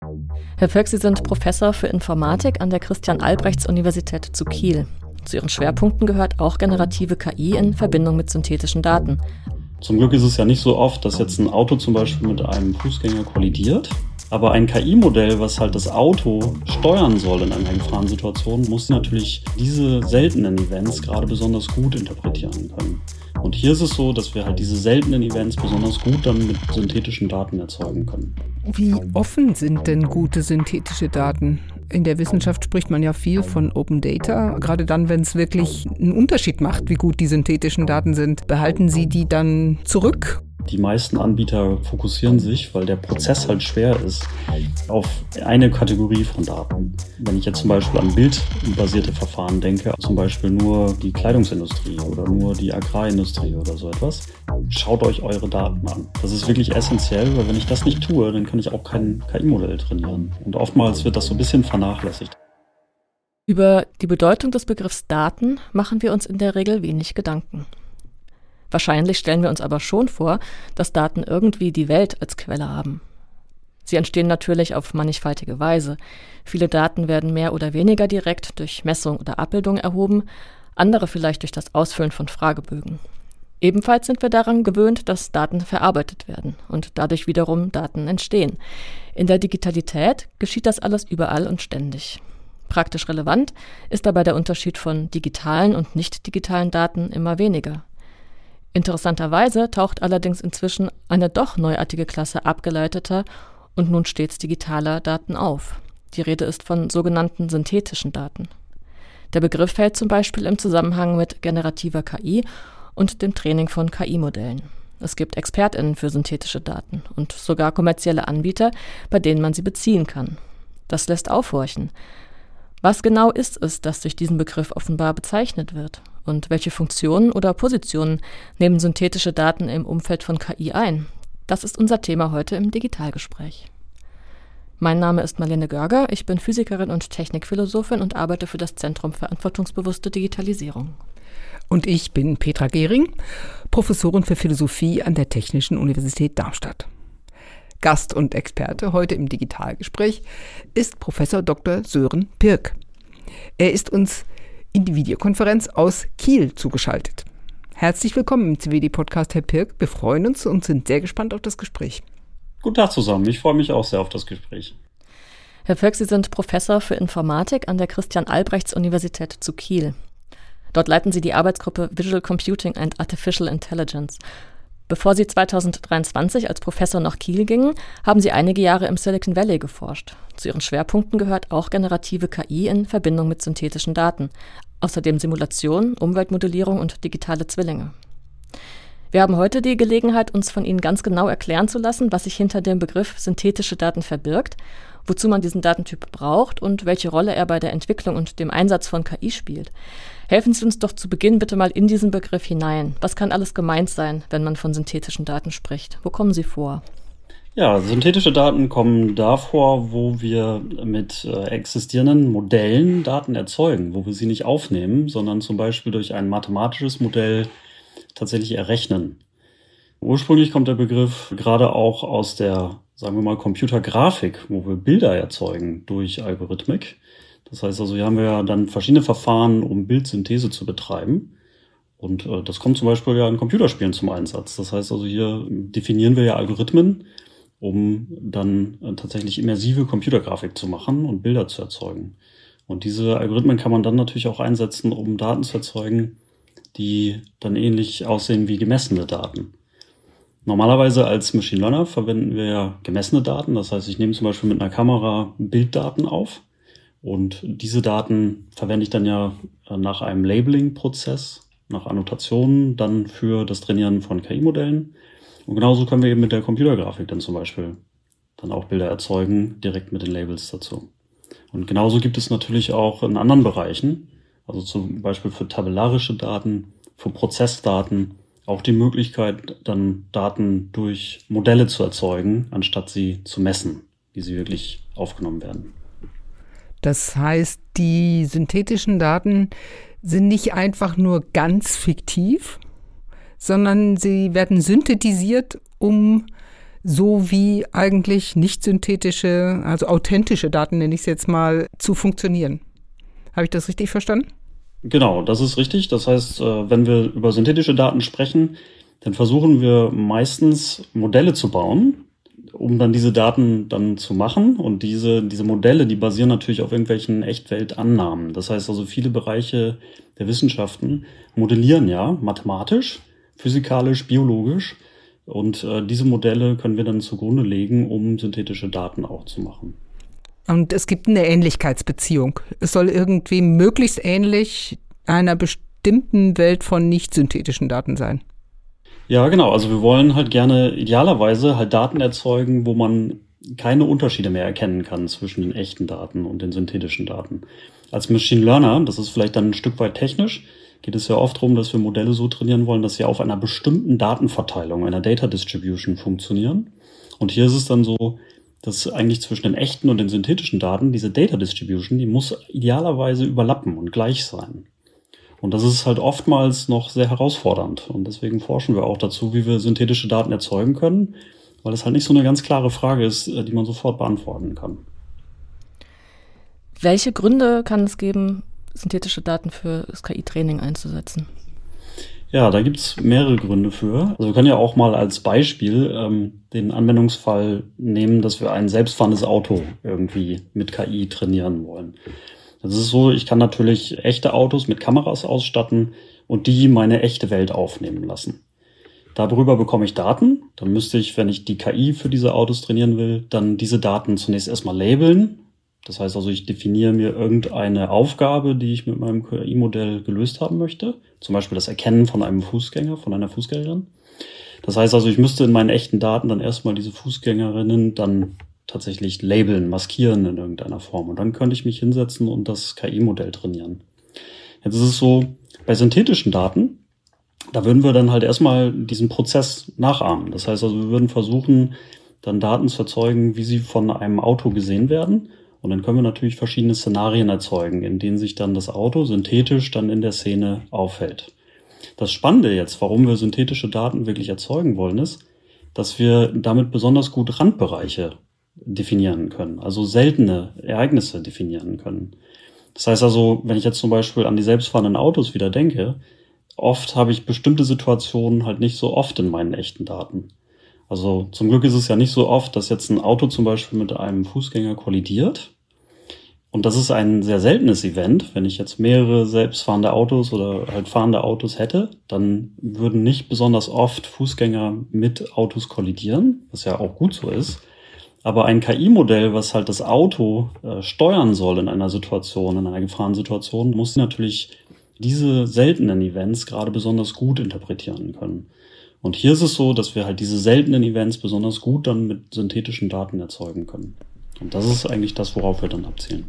Herr Pirk, Sie sind Professor für Informatik an der Christian-Albrechts-Universität zu Kiel. Zu Ihren Schwerpunkten gehört auch generative KI in Verbindung mit synthetischen Daten. Zum Glück ist es ja nicht so oft, dass jetzt ein Auto zum Beispiel mit einem Fußgänger kollidiert. Aber ein KI-Modell, was halt das Auto steuern soll in einer Gefahrensituation, muss natürlich diese seltenen Events gerade besonders gut interpretieren können. Und hier ist es so, dass wir halt diese seltenen Events besonders gut dann mit synthetischen Daten erzeugen können. Wie offen sind denn gute synthetische Daten? In der Wissenschaft spricht man ja viel von Open Data, gerade dann, wenn es wirklich einen Unterschied macht, wie gut die synthetischen Daten sind. Behalten Sie die dann zurück? Die meisten Anbieter fokussieren sich, weil der Prozess halt schwer ist, auf eine Kategorie von Daten. Wenn ich jetzt zum Beispiel an bildbasierte Verfahren denke, zum Beispiel nur die Kleidungsindustrie oder nur die Agrarindustrie oder so etwas, schaut euch eure Daten an. Das ist wirklich essentiell, weil wenn ich das nicht tue, dann kann ich auch kein KI-Modell trainieren. Und oftmals wird das so ein bisschen vernachlässigt. Über die Bedeutung des Begriffs Daten machen wir uns in der Regel wenig Gedanken. Wahrscheinlich stellen wir uns aber schon vor, dass Daten irgendwie die Welt als Quelle haben. Sie entstehen natürlich auf mannigfaltige Weise. Viele Daten werden mehr oder weniger direkt durch Messung oder Abbildung erhoben, andere vielleicht durch das Ausfüllen von Fragebögen. Ebenfalls sind wir daran gewöhnt, dass Daten verarbeitet werden und dadurch wiederum Daten entstehen. In der Digitalität geschieht das alles überall und ständig. Praktisch relevant ist dabei der Unterschied von digitalen und nicht digitalen Daten immer weniger. Interessanterweise taucht allerdings inzwischen eine doch neuartige Klasse abgeleiteter und nun stets digitaler Daten auf. Die Rede ist von sogenannten synthetischen Daten. Der Begriff fällt zum Beispiel im Zusammenhang mit generativer KI und dem Training von KI-Modellen. Es gibt ExpertInnen für synthetische Daten und sogar kommerzielle Anbieter, bei denen man sie beziehen kann. Das lässt aufhorchen. Was genau ist es, das durch diesen Begriff offenbar bezeichnet wird? Und welche Funktionen oder Positionen nehmen synthetische Daten im Umfeld von KI ein? Das ist unser Thema heute im Digitalgespräch. Mein Name ist Marlene Görger, ich bin Physikerin und Technikphilosophin und arbeite für das Zentrum Verantwortungsbewusste Digitalisierung. Und ich bin Petra Gehring, Professorin für Philosophie an der Technischen Universität Darmstadt. Gast und Experte heute im Digitalgespräch ist Professor Dr. Sören Pirk. Er ist uns in die Videokonferenz aus Kiel zugeschaltet. Herzlich willkommen im CWD-Podcast, Herr Pirk. Wir freuen uns und sind sehr gespannt auf das Gespräch. Guten Tag zusammen, ich freue mich auch sehr auf das Gespräch. Herr Pirk, Sie sind Professor für Informatik an der Christian-Albrechts-Universität zu Kiel. Dort leiten Sie die Arbeitsgruppe Visual Computing and Artificial Intelligence. Bevor Sie 2023 als Professor nach Kiel gingen, haben Sie einige Jahre im Silicon Valley geforscht. Zu Ihren Schwerpunkten gehört auch generative KI in Verbindung mit synthetischen Daten. Außerdem Simulation, Umweltmodellierung und digitale Zwillinge. Wir haben heute die Gelegenheit, uns von Ihnen ganz genau erklären zu lassen, was sich hinter dem Begriff synthetische Daten verbirgt, wozu man diesen Datentyp braucht und welche Rolle er bei der Entwicklung und dem Einsatz von KI spielt. Helfen Sie uns doch zu Beginn bitte mal in diesen Begriff hinein. Was kann alles gemeint sein, wenn man von synthetischen Daten spricht? Wo kommen sie vor? Ja, synthetische Daten kommen da vor, wo wir mit existierenden Modellen Daten erzeugen, wo wir sie nicht aufnehmen, sondern zum Beispiel durch ein mathematisches Modell tatsächlich errechnen. Ursprünglich kommt der Begriff gerade auch aus der, sagen wir mal, Computergrafik, wo wir Bilder erzeugen durch Algorithmik. Das heißt also, hier haben wir ja dann verschiedene Verfahren, um Bildsynthese zu betreiben. Und das kommt zum Beispiel ja in Computerspielen zum Einsatz. Das heißt also, hier definieren wir ja Algorithmen, um dann tatsächlich immersive Computergrafik zu machen und Bilder zu erzeugen. Und diese Algorithmen kann man dann natürlich auch einsetzen, um Daten zu erzeugen, die dann ähnlich aussehen wie gemessene Daten. Normalerweise als Machine Learner verwenden wir ja gemessene Daten. Das heißt, ich nehme zum Beispiel mit einer Kamera Bilddaten auf. Und diese Daten verwende ich dann ja nach einem Labeling-Prozess, nach Annotationen, dann für das Trainieren von KI-Modellen. Und genauso können wir eben mit der Computergrafik dann zum Beispiel dann auch Bilder erzeugen, direkt mit den Labels dazu. Und genauso gibt es natürlich auch in anderen Bereichen, also zum Beispiel für tabellarische Daten, für Prozessdaten, auch die Möglichkeit, dann Daten durch Modelle zu erzeugen, anstatt sie zu messen, wie sie wirklich aufgenommen werden. Das heißt, die synthetischen Daten sind nicht einfach nur ganz fiktiv, sondern sie werden synthetisiert, um so wie eigentlich nicht synthetische, also authentische Daten, nenne ich es jetzt mal, zu funktionieren. Habe ich das richtig verstanden? Genau, das ist richtig. Das heißt, wenn wir über synthetische Daten sprechen, dann versuchen wir meistens Modelle zu bauen, um dann diese Daten dann zu machen. Und diese Modelle, die basieren natürlich auf irgendwelchen Echtweltannahmen. Das heißt also, viele Bereiche der Wissenschaften modellieren ja mathematisch, physikalisch, biologisch. Und diese Modelle können wir dann zugrunde legen, um synthetische Daten auch zu machen. Und es gibt eine Ähnlichkeitsbeziehung. Es soll irgendwie möglichst ähnlich einer bestimmten Welt von nicht synthetischen Daten sein. Ja, genau. Also wir wollen halt gerne idealerweise halt Daten erzeugen, wo man keine Unterschiede mehr erkennen kann zwischen den echten Daten und den synthetischen Daten. Als Machine Learner, das ist vielleicht dann ein Stück weit technisch, geht es ja oft darum, dass wir Modelle so trainieren wollen, dass sie auf einer bestimmten Datenverteilung, einer Data Distribution funktionieren. Und hier ist es dann so, dass eigentlich zwischen den echten und den synthetischen Daten diese Data Distribution, die muss idealerweise überlappen und gleich sein. Und das ist halt oftmals noch sehr herausfordernd. Und deswegen forschen wir auch dazu, wie wir synthetische Daten erzeugen können, weil es halt nicht so eine ganz klare Frage ist, die man sofort beantworten kann. Welche Gründe kann es geben, synthetische Daten für das KI-Training einzusetzen? Ja, da gibt's mehrere Gründe für. Also wir können ja auch mal als Beispiel den Anwendungsfall nehmen, dass wir ein selbstfahrendes Auto irgendwie mit KI trainieren wollen. Das ist so, ich kann natürlich echte Autos mit Kameras ausstatten und die meine echte Welt aufnehmen lassen. Darüber bekomme ich Daten. Dann müsste ich, wenn ich die KI für diese Autos trainieren will, dann diese Daten zunächst erstmal labeln. Das heißt also, ich definiere mir irgendeine Aufgabe, die ich mit meinem KI-Modell gelöst haben möchte. Zum Beispiel das Erkennen von einem Fußgänger, von einer Fußgängerin. Das heißt also, ich müsste in meinen echten Daten dann erstmal diese Fußgängerinnen dann tatsächlich labeln, maskieren in irgendeiner Form. Und dann könnte ich mich hinsetzen und das KI-Modell trainieren. Jetzt ist es so, bei synthetischen Daten, da würden wir dann halt erstmal diesen Prozess nachahmen. Das heißt also, wir würden versuchen, dann Daten zu erzeugen, wie sie von einem Auto gesehen werden. Und dann können wir natürlich verschiedene Szenarien erzeugen, in denen sich dann das Auto synthetisch dann in der Szene aufhält. Das Spannende jetzt, warum wir synthetische Daten wirklich erzeugen wollen, ist, dass wir damit besonders gut Randbereiche definieren können, also seltene Ereignisse definieren können. Das heißt also, wenn ich jetzt zum Beispiel an die selbstfahrenden Autos wieder denke, oft habe ich bestimmte Situationen halt nicht so oft in meinen echten Daten. Also zum Glück ist es ja nicht so oft, dass jetzt ein Auto zum Beispiel mit einem Fußgänger kollidiert. Und das ist ein sehr seltenes Event. Wenn ich jetzt mehrere selbstfahrende Autos oder halt fahrende Autos hätte, dann würden nicht besonders oft Fußgänger mit Autos kollidieren, was ja auch gut so ist. Aber ein KI-Modell, was halt das Auto steuern soll in einer Situation, in einer Gefahrensituation, muss natürlich diese seltenen Events gerade besonders gut interpretieren können. Und hier ist es so, dass wir halt diese seltenen Events besonders gut dann mit synthetischen Daten erzeugen können. Und das ist eigentlich das, worauf wir dann abzielen.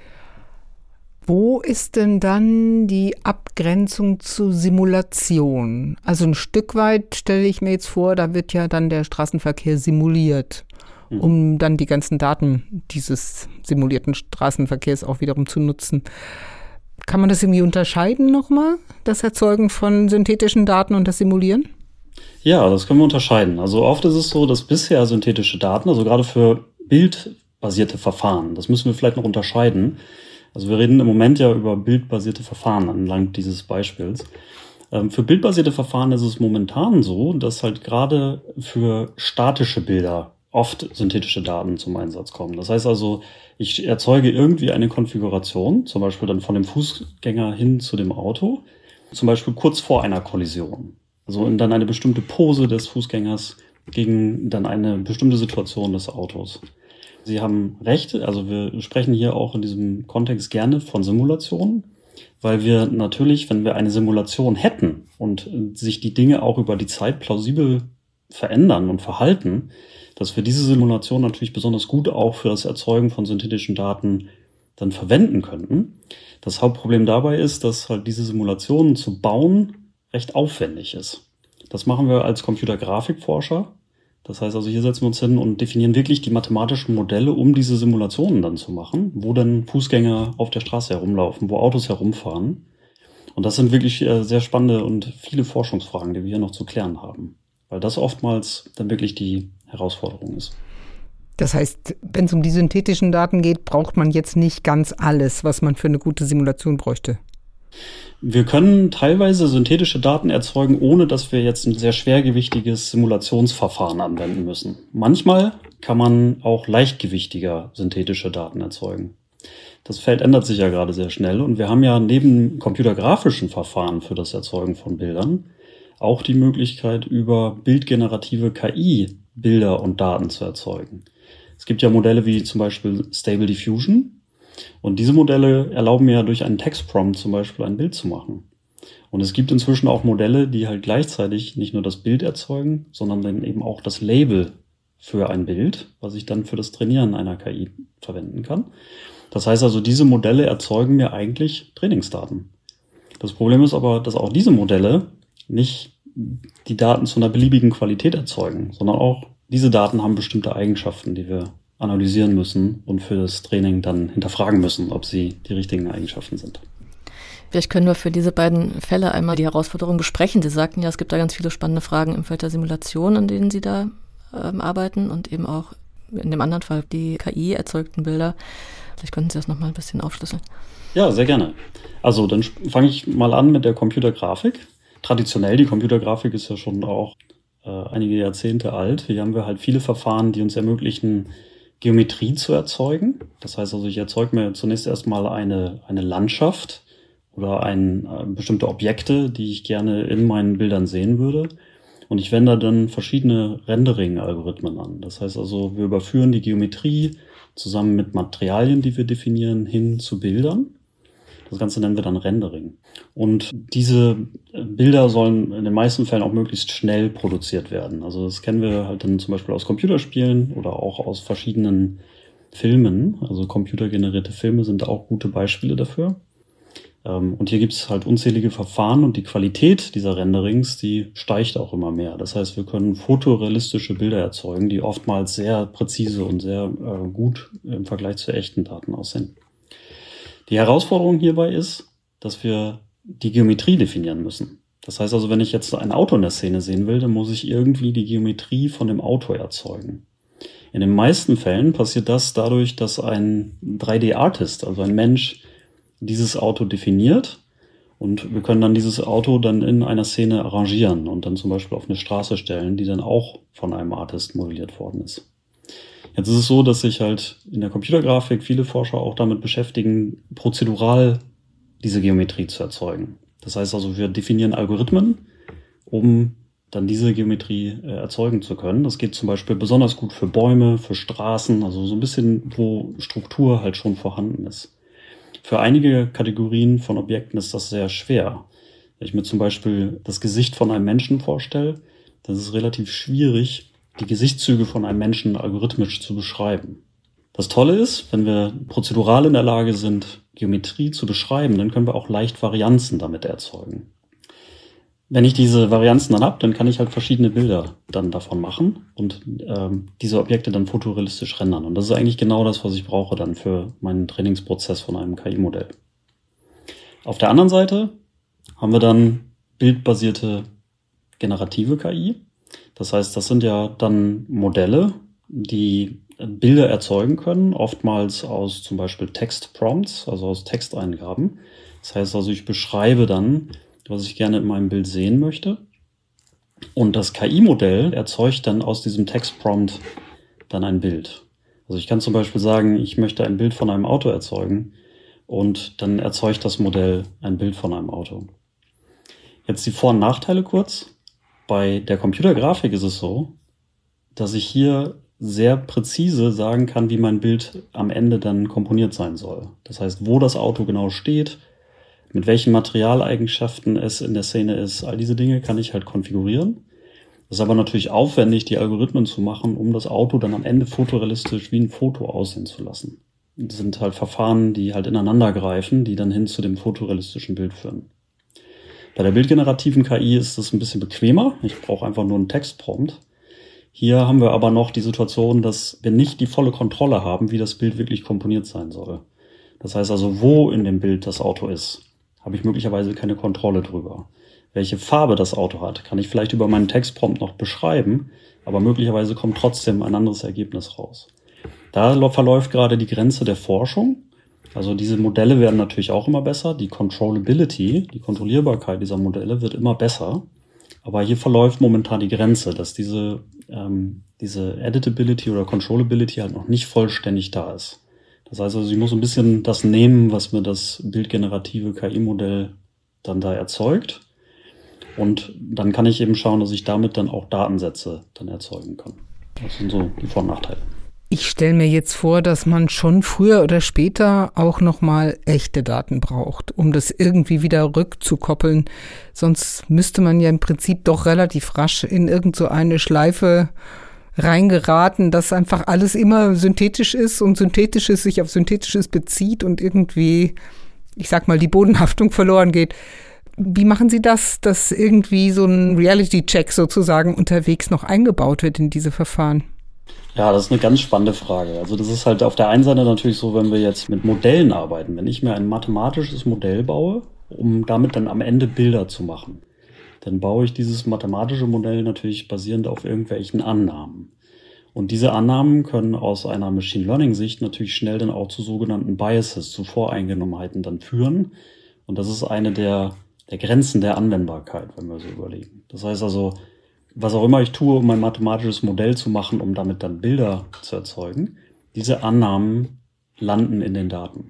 Wo ist denn dann die Abgrenzung zur Simulation? Also ein Stück weit stelle ich mir jetzt vor, da wird ja dann der Straßenverkehr simuliert, um dann die ganzen Daten dieses simulierten Straßenverkehrs auch wiederum zu nutzen. Kann man das irgendwie unterscheiden nochmal, das Erzeugen von synthetischen Daten und das Simulieren? Ja, das können wir unterscheiden. Also oft ist es so, dass bisher synthetische Daten, also gerade für bildbasierte Verfahren, das müssen wir vielleicht noch unterscheiden. Also wir reden im Moment ja über bildbasierte Verfahren anhand dieses Beispiels. Für bildbasierte Verfahren ist es momentan so, dass halt gerade für statische Bilder oft synthetische Daten zum Einsatz kommen. Das heißt also, ich erzeuge irgendwie eine Konfiguration, zum Beispiel dann von dem Fußgänger hin zu dem Auto, zum Beispiel kurz vor einer Kollision. Also in dann eine bestimmte Pose des Fußgängers gegen dann eine bestimmte Situation des Autos. Sie haben recht, also wir sprechen hier auch in diesem Kontext gerne von Simulationen, weil wir natürlich, wenn wir eine Simulation hätten und sich die Dinge auch über die Zeit plausibel verändern und verhalten, dass wir diese Simulation natürlich besonders gut auch für das Erzeugen von synthetischen Daten dann verwenden könnten. Das Hauptproblem dabei ist, dass halt diese Simulationen zu bauen recht aufwendig ist. Das machen wir als Computergrafikforscher. Das heißt also, hier setzen wir uns hin und definieren wirklich die mathematischen Modelle, um diese Simulationen dann zu machen, wo dann Fußgänger auf der Straße herumlaufen, wo Autos herumfahren. Und das sind wirklich sehr spannende und viele Forschungsfragen, die wir hier noch zu klären haben. Weil das oftmals dann wirklich die Herausforderung ist. Das heißt, wenn es um die synthetischen Daten geht, braucht man jetzt nicht ganz alles, was man für eine gute Simulation bräuchte. Wir können teilweise synthetische Daten erzeugen, ohne dass wir jetzt ein sehr schwergewichtiges Simulationsverfahren anwenden müssen. Manchmal kann man auch leichtgewichtiger synthetische Daten erzeugen. Das Feld ändert sich ja gerade sehr schnell und wir haben ja neben computergrafischen Verfahren für das Erzeugen von Bildern auch die Möglichkeit, über bildgenerative KI Bilder und Daten zu erzeugen. Es gibt ja Modelle wie zum Beispiel Stable Diffusion. Und diese Modelle erlauben mir durch einen Textprompt zum Beispiel ein Bild zu machen. Und es gibt inzwischen auch Modelle, die halt gleichzeitig nicht nur das Bild erzeugen, sondern dann eben auch das Label für ein Bild, was ich dann für das Trainieren einer KI verwenden kann. Das heißt also, diese Modelle erzeugen mir eigentlich Trainingsdaten. Das Problem ist aber, dass auch diese Modelle nicht die Daten zu einer beliebigen Qualität erzeugen, sondern auch diese Daten haben bestimmte Eigenschaften, die wir analysieren müssen und für das Training dann hinterfragen müssen, ob sie die richtigen Eigenschaften sind. Vielleicht können wir für diese beiden Fälle einmal die Herausforderungen besprechen. Sie sagten ja, es gibt da ganz viele spannende Fragen im Feld der Simulation, an denen Sie da arbeiten und eben auch in dem anderen Fall die KI-erzeugten Bilder. Vielleicht könnten Sie das nochmal ein bisschen aufschlüsseln. Ja, sehr gerne. Also dann fange ich mal an mit der Computergrafik. Traditionell, die Computergrafik ist ja schon auch einige Jahrzehnte alt. Hier haben wir halt viele Verfahren, die uns ermöglichen, Geometrie zu erzeugen. Das heißt also, ich erzeuge mir zunächst erstmal eine Landschaft oder bestimmte Objekte, die ich gerne in meinen Bildern sehen würde. Und ich wende dann verschiedene Rendering-Algorithmen an. Das heißt also, wir überführen die Geometrie zusammen mit Materialien, die wir definieren, hin zu Bildern. Das Ganze nennen wir dann Rendering. Und diese Bilder sollen in den meisten Fällen auch möglichst schnell produziert werden. Also das kennen wir halt dann zum Beispiel aus Computerspielen oder auch aus verschiedenen Filmen. Also computergenerierte Filme sind auch gute Beispiele dafür. Und hier gibt es halt unzählige Verfahren und die Qualität dieser Renderings, die steigt auch immer mehr. Das heißt, wir können fotorealistische Bilder erzeugen, die oftmals sehr präzise und sehr gut im Vergleich zu echten Daten aussehen. Die Herausforderung hierbei ist, dass wir die Geometrie definieren müssen. Das heißt also, wenn ich jetzt ein Auto in der Szene sehen will, dann muss ich irgendwie die Geometrie von dem Auto erzeugen. In den meisten Fällen passiert das dadurch, dass ein 3D-Artist, also ein Mensch, dieses Auto definiert und wir können dann dieses Auto dann in einer Szene arrangieren und dann zum Beispiel auf eine Straße stellen, die dann auch von einem Artist modelliert worden ist. Jetzt ist es so, dass sich halt in der Computergrafik viele Forscher auch damit beschäftigen, prozedural diese Geometrie zu erzeugen. Das heißt also, wir definieren Algorithmen, um dann diese Geometrie erzeugen zu können. Das geht zum Beispiel besonders gut für Bäume, für Straßen, also so ein bisschen, wo Struktur halt schon vorhanden ist. Für einige Kategorien von Objekten ist das sehr schwer. Wenn ich mir zum Beispiel das Gesicht von einem Menschen vorstelle, dann ist es relativ schwierig, die Gesichtszüge von einem Menschen algorithmisch zu beschreiben. Das Tolle ist, wenn wir prozedural in der Lage sind, Geometrie zu beschreiben, dann können wir auch leicht Varianzen damit erzeugen. Wenn ich diese Varianzen dann habe, dann kann ich halt verschiedene Bilder dann davon machen und diese Objekte dann fotorealistisch rendern. Und das ist eigentlich genau das, was ich brauche dann für meinen Trainingsprozess von einem KI-Modell. Auf der anderen Seite haben wir dann bildbasierte generative KI. Das heißt, das sind ja dann Modelle, die Bilder erzeugen können, oftmals aus zum Beispiel Textprompts, also aus Texteingaben. Das heißt also, ich beschreibe dann, was ich gerne in meinem Bild sehen möchte. Und das KI-Modell erzeugt dann aus diesem Textprompt dann ein Bild. Also ich kann zum Beispiel sagen, ich möchte ein Bild von einem Auto erzeugen und dann erzeugt das Modell ein Bild von einem Auto. Jetzt die Vor- und Nachteile kurz. Bei der Computergrafik ist es so, dass ich hier sehr präzise sagen kann, wie mein Bild am Ende dann komponiert sein soll. Das heißt, wo das Auto genau steht, mit welchen Materialeigenschaften es in der Szene ist, all diese Dinge kann ich halt konfigurieren. Das ist aber natürlich aufwendig, die Algorithmen zu machen, um das Auto dann am Ende fotorealistisch wie ein Foto aussehen zu lassen. Das sind halt Verfahren, die halt ineinander greifen, die dann hin zu dem fotorealistischen Bild führen. Bei der bildgenerativen KI ist es ein bisschen bequemer. Ich brauche einfach nur einen Textprompt. Hier haben wir aber noch die Situation, dass wir nicht die volle Kontrolle haben, wie das Bild wirklich komponiert sein soll. Das heißt also, wo in dem Bild das Auto ist, habe ich möglicherweise keine Kontrolle drüber. welche Farbe das Auto hat, kann ich vielleicht über meinen Textprompt noch beschreiben, aber möglicherweise kommt trotzdem ein anderes Ergebnis raus. Da verläuft gerade die Grenze der Forschung. Also diese Modelle werden natürlich auch immer besser. Die Controllability, die Kontrollierbarkeit dieser Modelle wird immer besser. Aber hier verläuft momentan die Grenze, dass diese Editability oder Controllability halt noch nicht vollständig da ist. Das heißt also, ich muss ein bisschen das nehmen, was mir das bildgenerative KI-Modell dann da erzeugt. Und dann kann ich eben schauen, dass ich damit dann auch Datensätze dann erzeugen kann. Das sind so die Vor- und Nachteile. Ich stelle mir jetzt vor, dass man schon früher oder später auch nochmal echte Daten braucht, um das irgendwie wieder rückzukoppeln. Sonst müsste man ja im Prinzip doch relativ rasch in irgend so eine Schleife reingeraten, dass einfach alles immer synthetisch ist und Synthetisches sich auf Synthetisches bezieht und irgendwie, ich sag mal, die Bodenhaftung verloren geht. Wie machen Sie das, dass irgendwie so ein Reality-Check sozusagen unterwegs noch eingebaut wird in diese Verfahren? Ja, das ist eine ganz spannende Frage. Also das ist halt auf der einen Seite natürlich so, wenn wir jetzt mit Modellen arbeiten, wenn ich mir ein mathematisches Modell baue, um damit dann am Ende Bilder zu machen, dann baue ich dieses mathematische Modell natürlich basierend auf irgendwelchen Annahmen. Und diese Annahmen können aus einer Machine Learning-Sicht natürlich schnell dann auch zu sogenannten Biases, zu Voreingenommenheiten dann führen. Und das ist eine der Grenzen der Anwendbarkeit, wenn wir so überlegen. Das heißt also, was auch immer ich tue, um ein mathematisches Modell zu machen, um damit dann Bilder zu erzeugen, diese Annahmen landen in den Daten.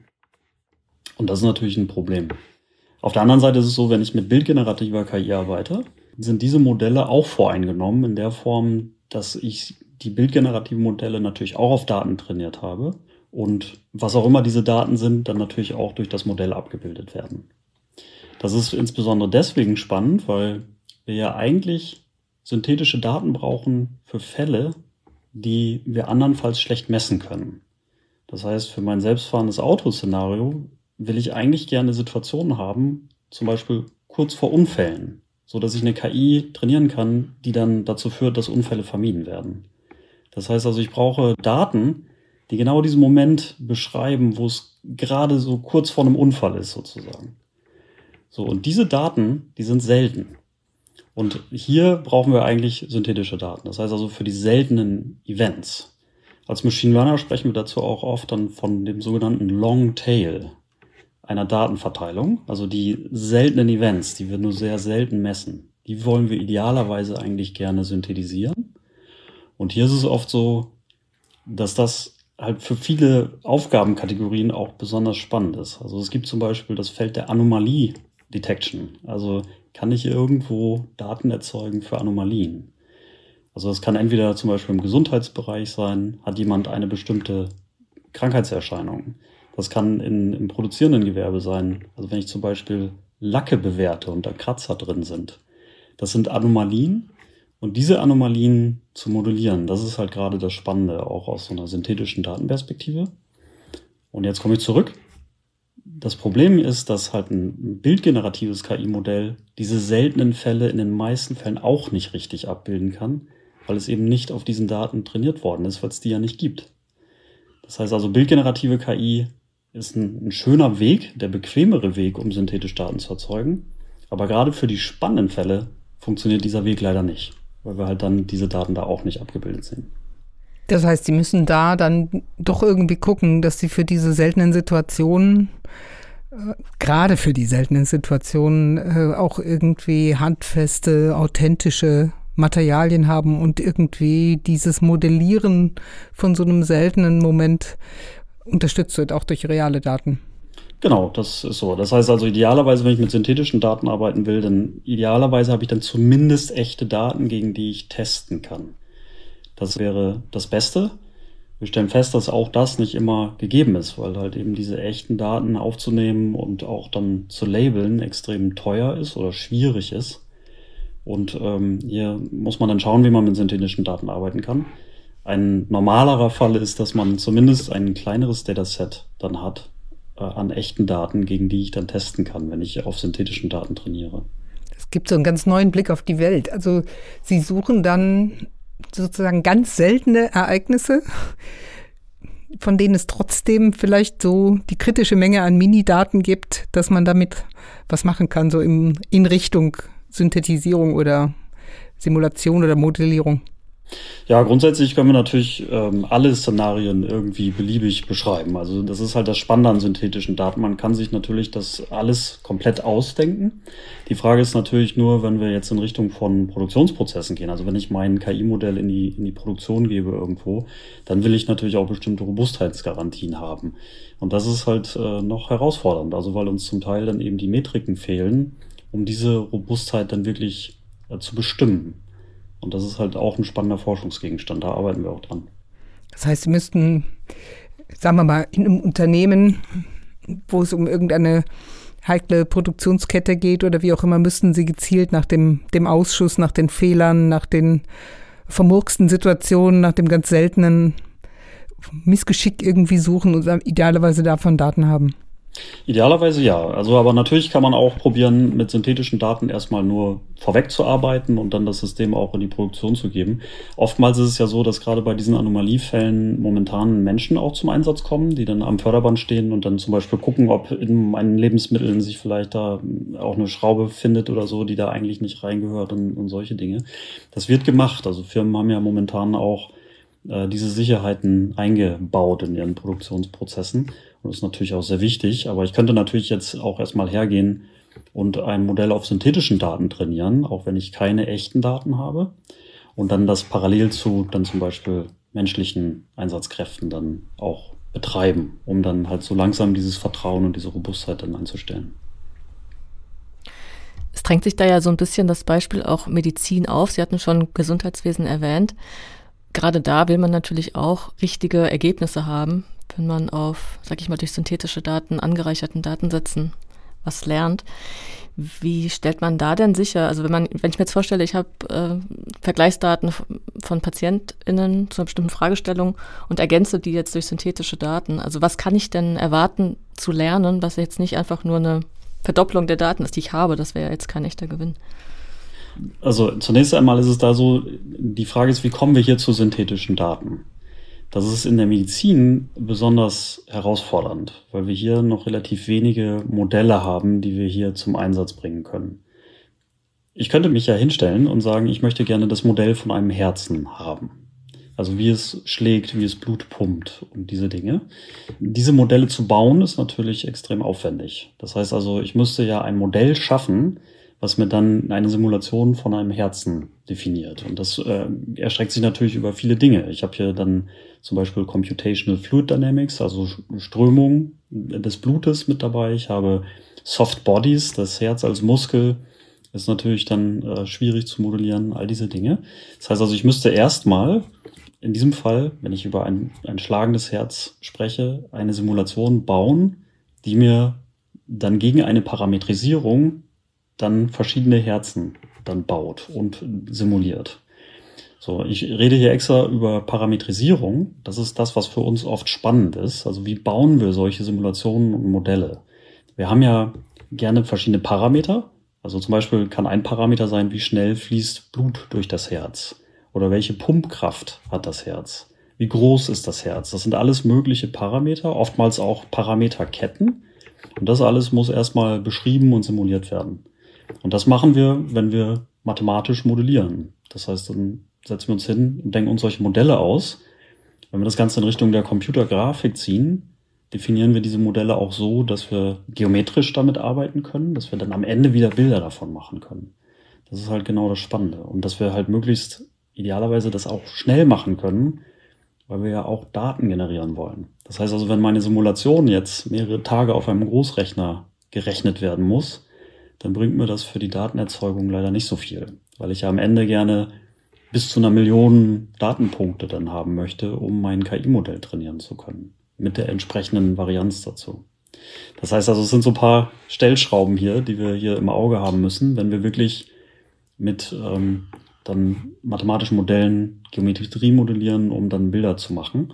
Und das ist natürlich ein Problem. Auf der anderen Seite ist es so, wenn ich mit bildgenerativer KI arbeite, sind diese Modelle auch voreingenommen in der Form, dass ich die bildgenerativen Modelle natürlich auch auf Daten trainiert habe und was auch immer diese Daten sind, dann natürlich auch durch das Modell abgebildet werden. Das ist insbesondere deswegen spannend, weil wir ja eigentlich synthetische Daten brauchen für Fälle, die wir andernfalls schlecht messen können. Das heißt, für mein selbstfahrendes Autoszenario will ich eigentlich gerne Situationen haben, zum Beispiel kurz vor Unfällen, so dass ich eine KI trainieren kann, die dann dazu führt, dass Unfälle vermieden werden. Das heißt also, ich brauche Daten, die genau diesen Moment beschreiben, wo es gerade so kurz vor einem Unfall ist, sozusagen. So, und diese Daten, die sind selten. Und hier brauchen wir eigentlich synthetische Daten. Das heißt also für die seltenen Events. Als Machine Learner sprechen wir dazu auch oft dann von dem sogenannten Long Tail einer Datenverteilung. Also die seltenen Events, die wir nur sehr selten messen, die wollen wir idealerweise eigentlich gerne synthetisieren. Und hier ist es oft so, dass das halt für viele Aufgabenkategorien auch besonders spannend ist. Also es gibt zum Beispiel das Feld der Anomalie Detection. Also kann ich irgendwo Daten erzeugen für Anomalien? Also es kann entweder zum Beispiel im Gesundheitsbereich sein, hat jemand eine bestimmte Krankheitserscheinung. Das kann im produzierenden Gewerbe sein. Also wenn ich zum Beispiel Lacke bewerte und da Kratzer drin sind. Das sind Anomalien. Und diese Anomalien zu modellieren, das ist halt gerade das Spannende, auch aus so einer synthetischen Datenperspektive. Und jetzt komme ich zurück. Das Problem ist, dass halt ein bildgeneratives KI-Modell diese seltenen Fälle in den meisten Fällen auch nicht richtig abbilden kann, weil es eben nicht auf diesen Daten trainiert worden ist, weil es die ja nicht gibt. Das heißt also, bildgenerative KI ist ein schöner Weg, der bequemere Weg, um synthetisch Daten zu erzeugen. Aber gerade für die spannenden Fälle funktioniert dieser Weg leider nicht, weil wir halt dann diese Daten da auch nicht abgebildet sehen. Das heißt, Sie müssen da dann doch irgendwie gucken, dass Sie für diese seltenen Situationen, gerade für die seltenen Situationen, auch irgendwie handfeste, authentische Materialien haben und irgendwie dieses Modellieren von so einem seltenen Moment unterstützt wird, auch durch reale Daten. Genau, das ist so. Das heißt also idealerweise, wenn ich mit synthetischen Daten arbeiten will, dann idealerweise habe ich dann zumindest echte Daten, gegen die ich testen kann. Das wäre das Beste. Wir stellen fest, dass auch das nicht immer gegeben ist, weil halt eben diese echten Daten aufzunehmen und auch dann zu labeln extrem teuer ist oder schwierig ist. Und hier muss man dann schauen, wie man mit synthetischen Daten arbeiten kann. Ein normalerer Fall ist, dass man zumindest ein kleineres Dataset dann hat an echten Daten, gegen die ich dann testen kann, wenn ich auf synthetischen Daten trainiere. Es gibt so einen ganz neuen Blick auf die Welt. Also Sie suchen dann sozusagen ganz seltene Ereignisse, von denen es trotzdem vielleicht so die kritische Menge an Mini-Daten gibt, dass man damit was machen kann, so in Richtung Synthetisierung oder Simulation oder Modellierung? Ja, grundsätzlich können wir natürlich alle Szenarien irgendwie beliebig beschreiben. Also das ist halt das Spannende an synthetischen Daten. Man kann sich natürlich das alles komplett ausdenken. Die Frage ist natürlich nur, wenn wir jetzt in Richtung von Produktionsprozessen gehen, also wenn ich mein KI-Modell in die Produktion gebe irgendwo, dann will ich natürlich auch bestimmte Robustheitsgarantien haben. Und das ist halt noch herausfordernd, also weil uns zum Teil dann eben die Metriken fehlen, um diese Robustheit dann wirklich zu bestimmen. Und das ist halt auch ein spannender Forschungsgegenstand, da arbeiten wir auch dran. Das heißt, Sie müssten, sagen wir mal, in einem Unternehmen, wo es um irgendeine heikle Produktionskette geht oder wie auch immer, müssten Sie gezielt nach dem Ausschuss, nach den Fehlern, nach den vermurksten Situationen, nach dem ganz seltenen Missgeschick irgendwie suchen und idealerweise davon Daten haben. Idealerweise ja. Also aber natürlich kann man auch probieren, mit synthetischen Daten erstmal nur vorwegzuarbeiten und dann das System auch in die Produktion zu geben. Oftmals ist es ja so, dass gerade bei diesen Anomaliefällen momentan Menschen auch zum Einsatz kommen, die dann am Förderband stehen und dann zum Beispiel gucken, ob in meinen Lebensmitteln sich vielleicht da auch eine Schraube findet oder so, die da eigentlich nicht reingehört und solche Dinge. Das wird gemacht. Also Firmen haben ja momentan auch diese Sicherheiten eingebaut in ihren Produktionsprozessen. Und das ist natürlich auch sehr wichtig. Aber ich könnte natürlich jetzt auch erstmal hergehen und ein Modell auf synthetischen Daten trainieren, auch wenn ich keine echten Daten habe. Und dann das parallel zu dann zum Beispiel menschlichen Einsatzkräften dann auch betreiben, um dann halt so langsam dieses Vertrauen und diese Robustheit dann einzustellen. Es drängt sich da ja so ein bisschen das Beispiel auch Medizin auf. Sie hatten schon Gesundheitswesen erwähnt. Gerade da will man natürlich auch richtige Ergebnisse haben, wenn man auf, sag ich mal, durch synthetische Daten, angereicherten Datensätzen was lernt. Wie stellt man da denn sicher? Also wenn ich mir jetzt vorstelle, ich habe Vergleichsdaten von PatientInnen zu einer bestimmten Fragestellung und ergänze die jetzt durch synthetische Daten. Also was kann ich denn erwarten zu lernen, was jetzt nicht einfach nur eine Verdopplung der Daten ist, die ich habe? Das wäre ja jetzt kein echter Gewinn. Also zunächst einmal ist es da so, die Frage ist, wie kommen wir hier zu synthetischen Daten? Das ist in der Medizin besonders herausfordernd, weil wir hier noch relativ wenige Modelle haben, die wir hier zum Einsatz bringen können. Ich könnte mich ja hinstellen und sagen, ich möchte gerne das Modell von einem Herzen haben. Also wie es schlägt, wie es Blut pumpt und diese Dinge. Diese Modelle zu bauen ist natürlich extrem aufwendig. Das heißt also, ich müsste ja ein Modell schaffen, was mir dann eine Simulation von einem Herzen definiert. Und das erstreckt sich natürlich über viele Dinge. Ich habe hier dann zum Beispiel Computational Fluid Dynamics, also Strömung des Blutes mit dabei. Ich habe Soft Bodies, das Herz als Muskel ist natürlich dann schwierig zu modellieren, all diese Dinge. Das heißt also, ich müsste erstmal in diesem Fall, wenn ich über ein schlagendes Herz spreche, eine Simulation bauen, die mir dann gegen eine Parametrisierung dann verschiedene Herzen dann baut und simuliert. So, ich rede hier extra über Parametrisierung. Das ist das, was für uns oft spannend ist. Also wie bauen wir solche Simulationen und Modelle? Wir haben ja gerne verschiedene Parameter. Also zum Beispiel kann ein Parameter sein, wie schnell fließt Blut durch das Herz oder welche Pumpkraft hat das Herz. Wie groß ist das Herz? Das sind alles mögliche Parameter, oftmals auch Parameterketten. Und das alles muss erstmal beschrieben und simuliert werden. Und das machen wir, wenn wir mathematisch modellieren. Das heißt, dann setzen wir uns hin und denken uns solche Modelle aus. Wenn wir das Ganze in Richtung der Computergrafik ziehen, definieren wir diese Modelle auch so, dass wir geometrisch damit arbeiten können, dass wir dann am Ende wieder Bilder davon machen können. Das ist halt genau das Spannende. Und dass wir halt möglichst idealerweise das auch schnell machen können, weil wir ja auch Daten generieren wollen. Das heißt also, wenn meine Simulation jetzt mehrere Tage auf einem Großrechner gerechnet werden muss, dann bringt mir das für die Datenerzeugung leider nicht so viel, weil ich ja am Ende gerne bis zu 1 Million Datenpunkte dann haben möchte, um mein KI-Modell trainieren zu können, mit der entsprechenden Varianz dazu. Das heißt also, es sind so ein paar Stellschrauben hier, die wir hier im Auge haben müssen, wenn wir wirklich mit dann mathematischen Modellen Geometrie modellieren, um dann Bilder zu machen.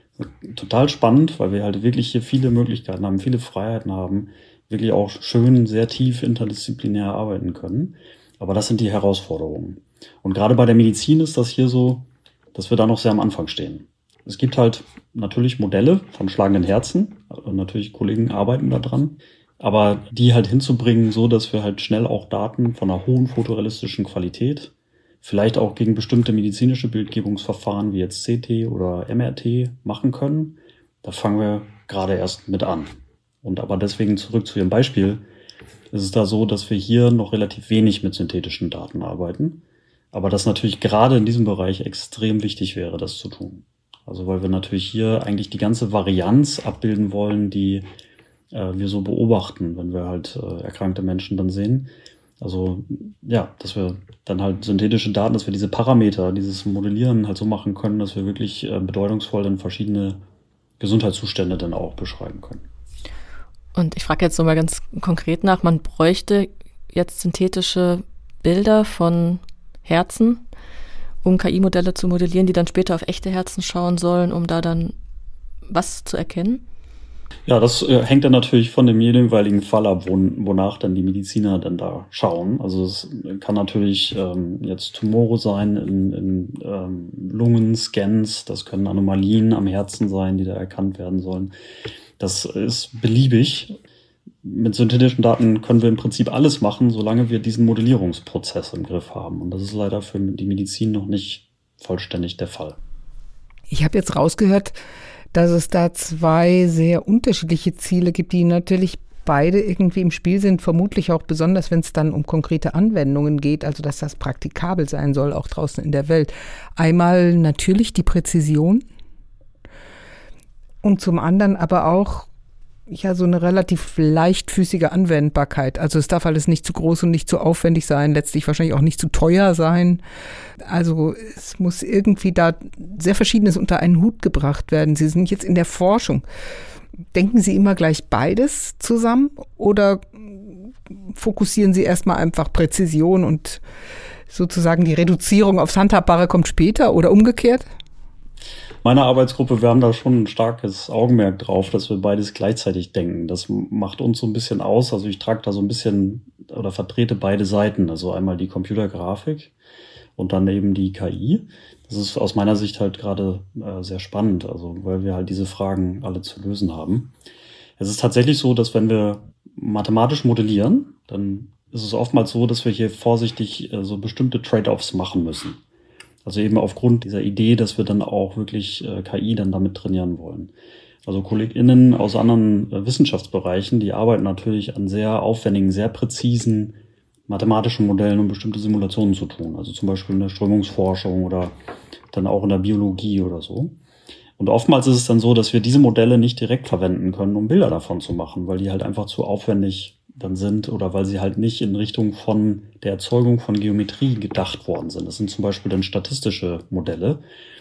Total spannend, weil wir halt wirklich hier viele Möglichkeiten haben, viele Freiheiten haben, wirklich auch schön, sehr tief interdisziplinär arbeiten können. Aber das sind die Herausforderungen. Und gerade bei der Medizin ist das hier so, dass wir da noch sehr am Anfang stehen. Es gibt halt natürlich Modelle von schlagenden Herzen. Natürlich Kollegen arbeiten da dran. Aber die halt hinzubringen, so dass wir halt schnell auch Daten von einer hohen fotorealistischen Qualität, vielleicht auch gegen bestimmte medizinische Bildgebungsverfahren wie jetzt CT oder MRT machen können, da fangen wir gerade erst mit an. Und aber deswegen zurück zu Ihrem Beispiel, ist es da so, dass wir hier noch relativ wenig mit synthetischen Daten arbeiten, aber das natürlich gerade in diesem Bereich extrem wichtig wäre, das zu tun. Also weil wir natürlich hier eigentlich die ganze Varianz abbilden wollen, die wir so beobachten, wenn wir halt erkrankte Menschen dann sehen. Also ja, dass wir dann halt synthetische Daten, dass wir diese Parameter, dieses Modellieren halt so machen können, dass wir wirklich bedeutungsvoll dann verschiedene Gesundheitszustände dann auch beschreiben können. Und ich frage jetzt nochmal ganz konkret nach, man bräuchte jetzt synthetische Bilder von Herzen, um KI-Modelle zu modellieren, die dann später auf echte Herzen schauen sollen, um da dann was zu erkennen? Ja, das hängt dann natürlich von dem jeweiligen Fall ab, wonach dann die Mediziner dann da schauen. Also es kann natürlich jetzt Tumore sein in Lungenscans, das können Anomalien am Herzen sein, die da erkannt werden sollen. Das ist beliebig. Mit synthetischen Daten können wir im Prinzip alles machen, solange wir diesen Modellierungsprozess im Griff haben. Und das ist leider für die Medizin noch nicht vollständig der Fall. Ich habe jetzt rausgehört, dass es da zwei sehr unterschiedliche Ziele gibt, die natürlich beide irgendwie im Spiel sind, vermutlich auch besonders, wenn es dann um konkrete Anwendungen geht, also dass das praktikabel sein soll, auch draußen in der Welt. Einmal natürlich die Präzision und zum anderen aber auch ja so eine relativ leichtfüßige Anwendbarkeit. Also es darf alles nicht zu groß und nicht zu aufwendig sein, letztlich wahrscheinlich auch nicht zu teuer sein. Also es muss irgendwie da sehr Verschiedenes unter einen Hut gebracht werden. Sie sind jetzt in der Forschung. Denken Sie immer gleich beides zusammen oder fokussieren Sie erstmal einfach Präzision und sozusagen die Reduzierung aufs Handhabbare kommt später oder umgekehrt? Meine Arbeitsgruppe, wir haben da schon ein starkes Augenmerk drauf, dass wir beides gleichzeitig denken. Das macht uns so ein bisschen aus. Also ich trage da so ein bisschen oder vertrete beide Seiten. Also einmal die Computergrafik und dann eben die KI. Das ist aus meiner Sicht halt gerade sehr spannend, also weil wir halt diese Fragen alle zu lösen haben. Es ist tatsächlich so, dass wenn wir mathematisch modellieren, dann ist es oftmals so, dass wir hier vorsichtig so bestimmte Trade-offs machen müssen. Also eben aufgrund dieser Idee, dass wir dann auch wirklich KI dann damit trainieren wollen. Also KollegInnen aus anderen Wissenschaftsbereichen, die arbeiten natürlich an sehr aufwendigen, sehr präzisen mathematischen Modellen, um bestimmte Simulationen zu tun. Also zum Beispiel in der Strömungsforschung oder dann auch in der Biologie oder so. Und oftmals ist es dann so, dass wir diese Modelle nicht direkt verwenden können, um Bilder davon zu machen, weil die halt einfach zu aufwendig dann sind oder weil sie halt nicht in Richtung von der Erzeugung von Geometrie gedacht worden sind. Das sind zum Beispiel dann statistische Modelle.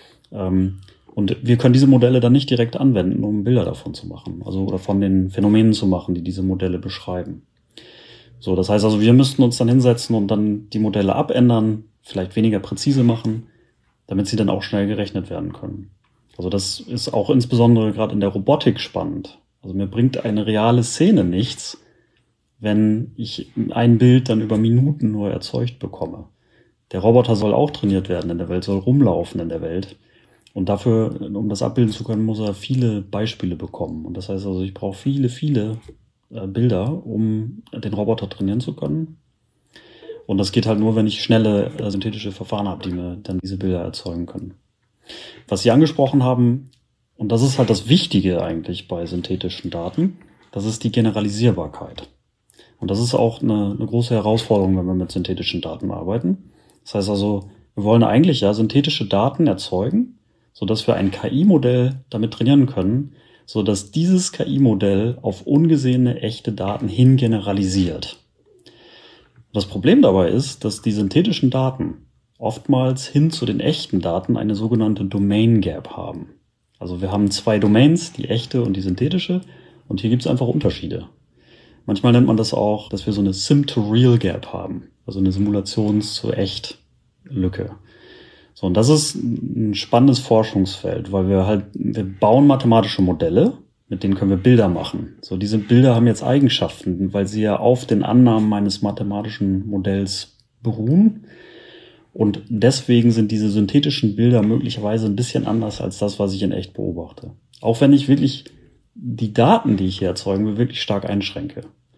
Und wir können diese Modelle dann nicht direkt anwenden, um Bilder davon zu machen. Also oder von den Phänomenen zu machen, die diese Modelle beschreiben. So, das heißt also, wir müssten uns dann hinsetzen und dann die Modelle abändern, vielleicht weniger präzise machen, damit sie dann auch schnell gerechnet werden können. Also das ist auch insbesondere gerade in der Robotik spannend. Also mir bringt eine reale Szene nichts, wenn ich ein Bild dann über Minuten nur erzeugt bekomme. Der Roboter soll auch trainiert werden in der Welt, soll rumlaufen in der Welt. Und dafür, um das abbilden zu können, muss er viele Beispiele bekommen. Und das heißt also, ich brauche viele Bilder, um den Roboter trainieren zu können. Und das geht halt nur, wenn ich schnelle synthetische Verfahren habe, die mir dann diese Bilder erzeugen können. Was Sie angesprochen haben, und das ist halt das Wichtige eigentlich bei synthetischen Daten, das ist die Generalisierbarkeit. Und das ist auch eine große Herausforderung, wenn wir mit synthetischen Daten arbeiten. Das heißt also, wir wollen eigentlich ja synthetische Daten erzeugen, sodass wir ein KI-Modell damit trainieren können, sodass dieses KI-Modell auf ungesehene echte Daten hin generalisiert. Das Problem dabei ist, dass die synthetischen Daten oftmals hin zu den echten Daten eine sogenannte Domain Gap haben. Also wir haben zwei Domains, die echte und die synthetische, und hier gibt es einfach Unterschiede. Manchmal nennt man das auch, dass wir so eine Sim-to-Real-Gap haben, also eine Simulations-zu-echt-Lücke. So, und das ist ein spannendes Forschungsfeld, weil wir bauen mathematische Modelle, mit denen können wir Bilder machen. So, diese Bilder haben jetzt Eigenschaften, weil sie ja auf den Annahmen meines mathematischen Modells beruhen. Und deswegen sind diese synthetischen Bilder möglicherweise ein bisschen anders als das, was ich in echt beobachte. Auch wenn ich wirklich die Daten, die ich hier erzeugen will, wirklich stark einschränke.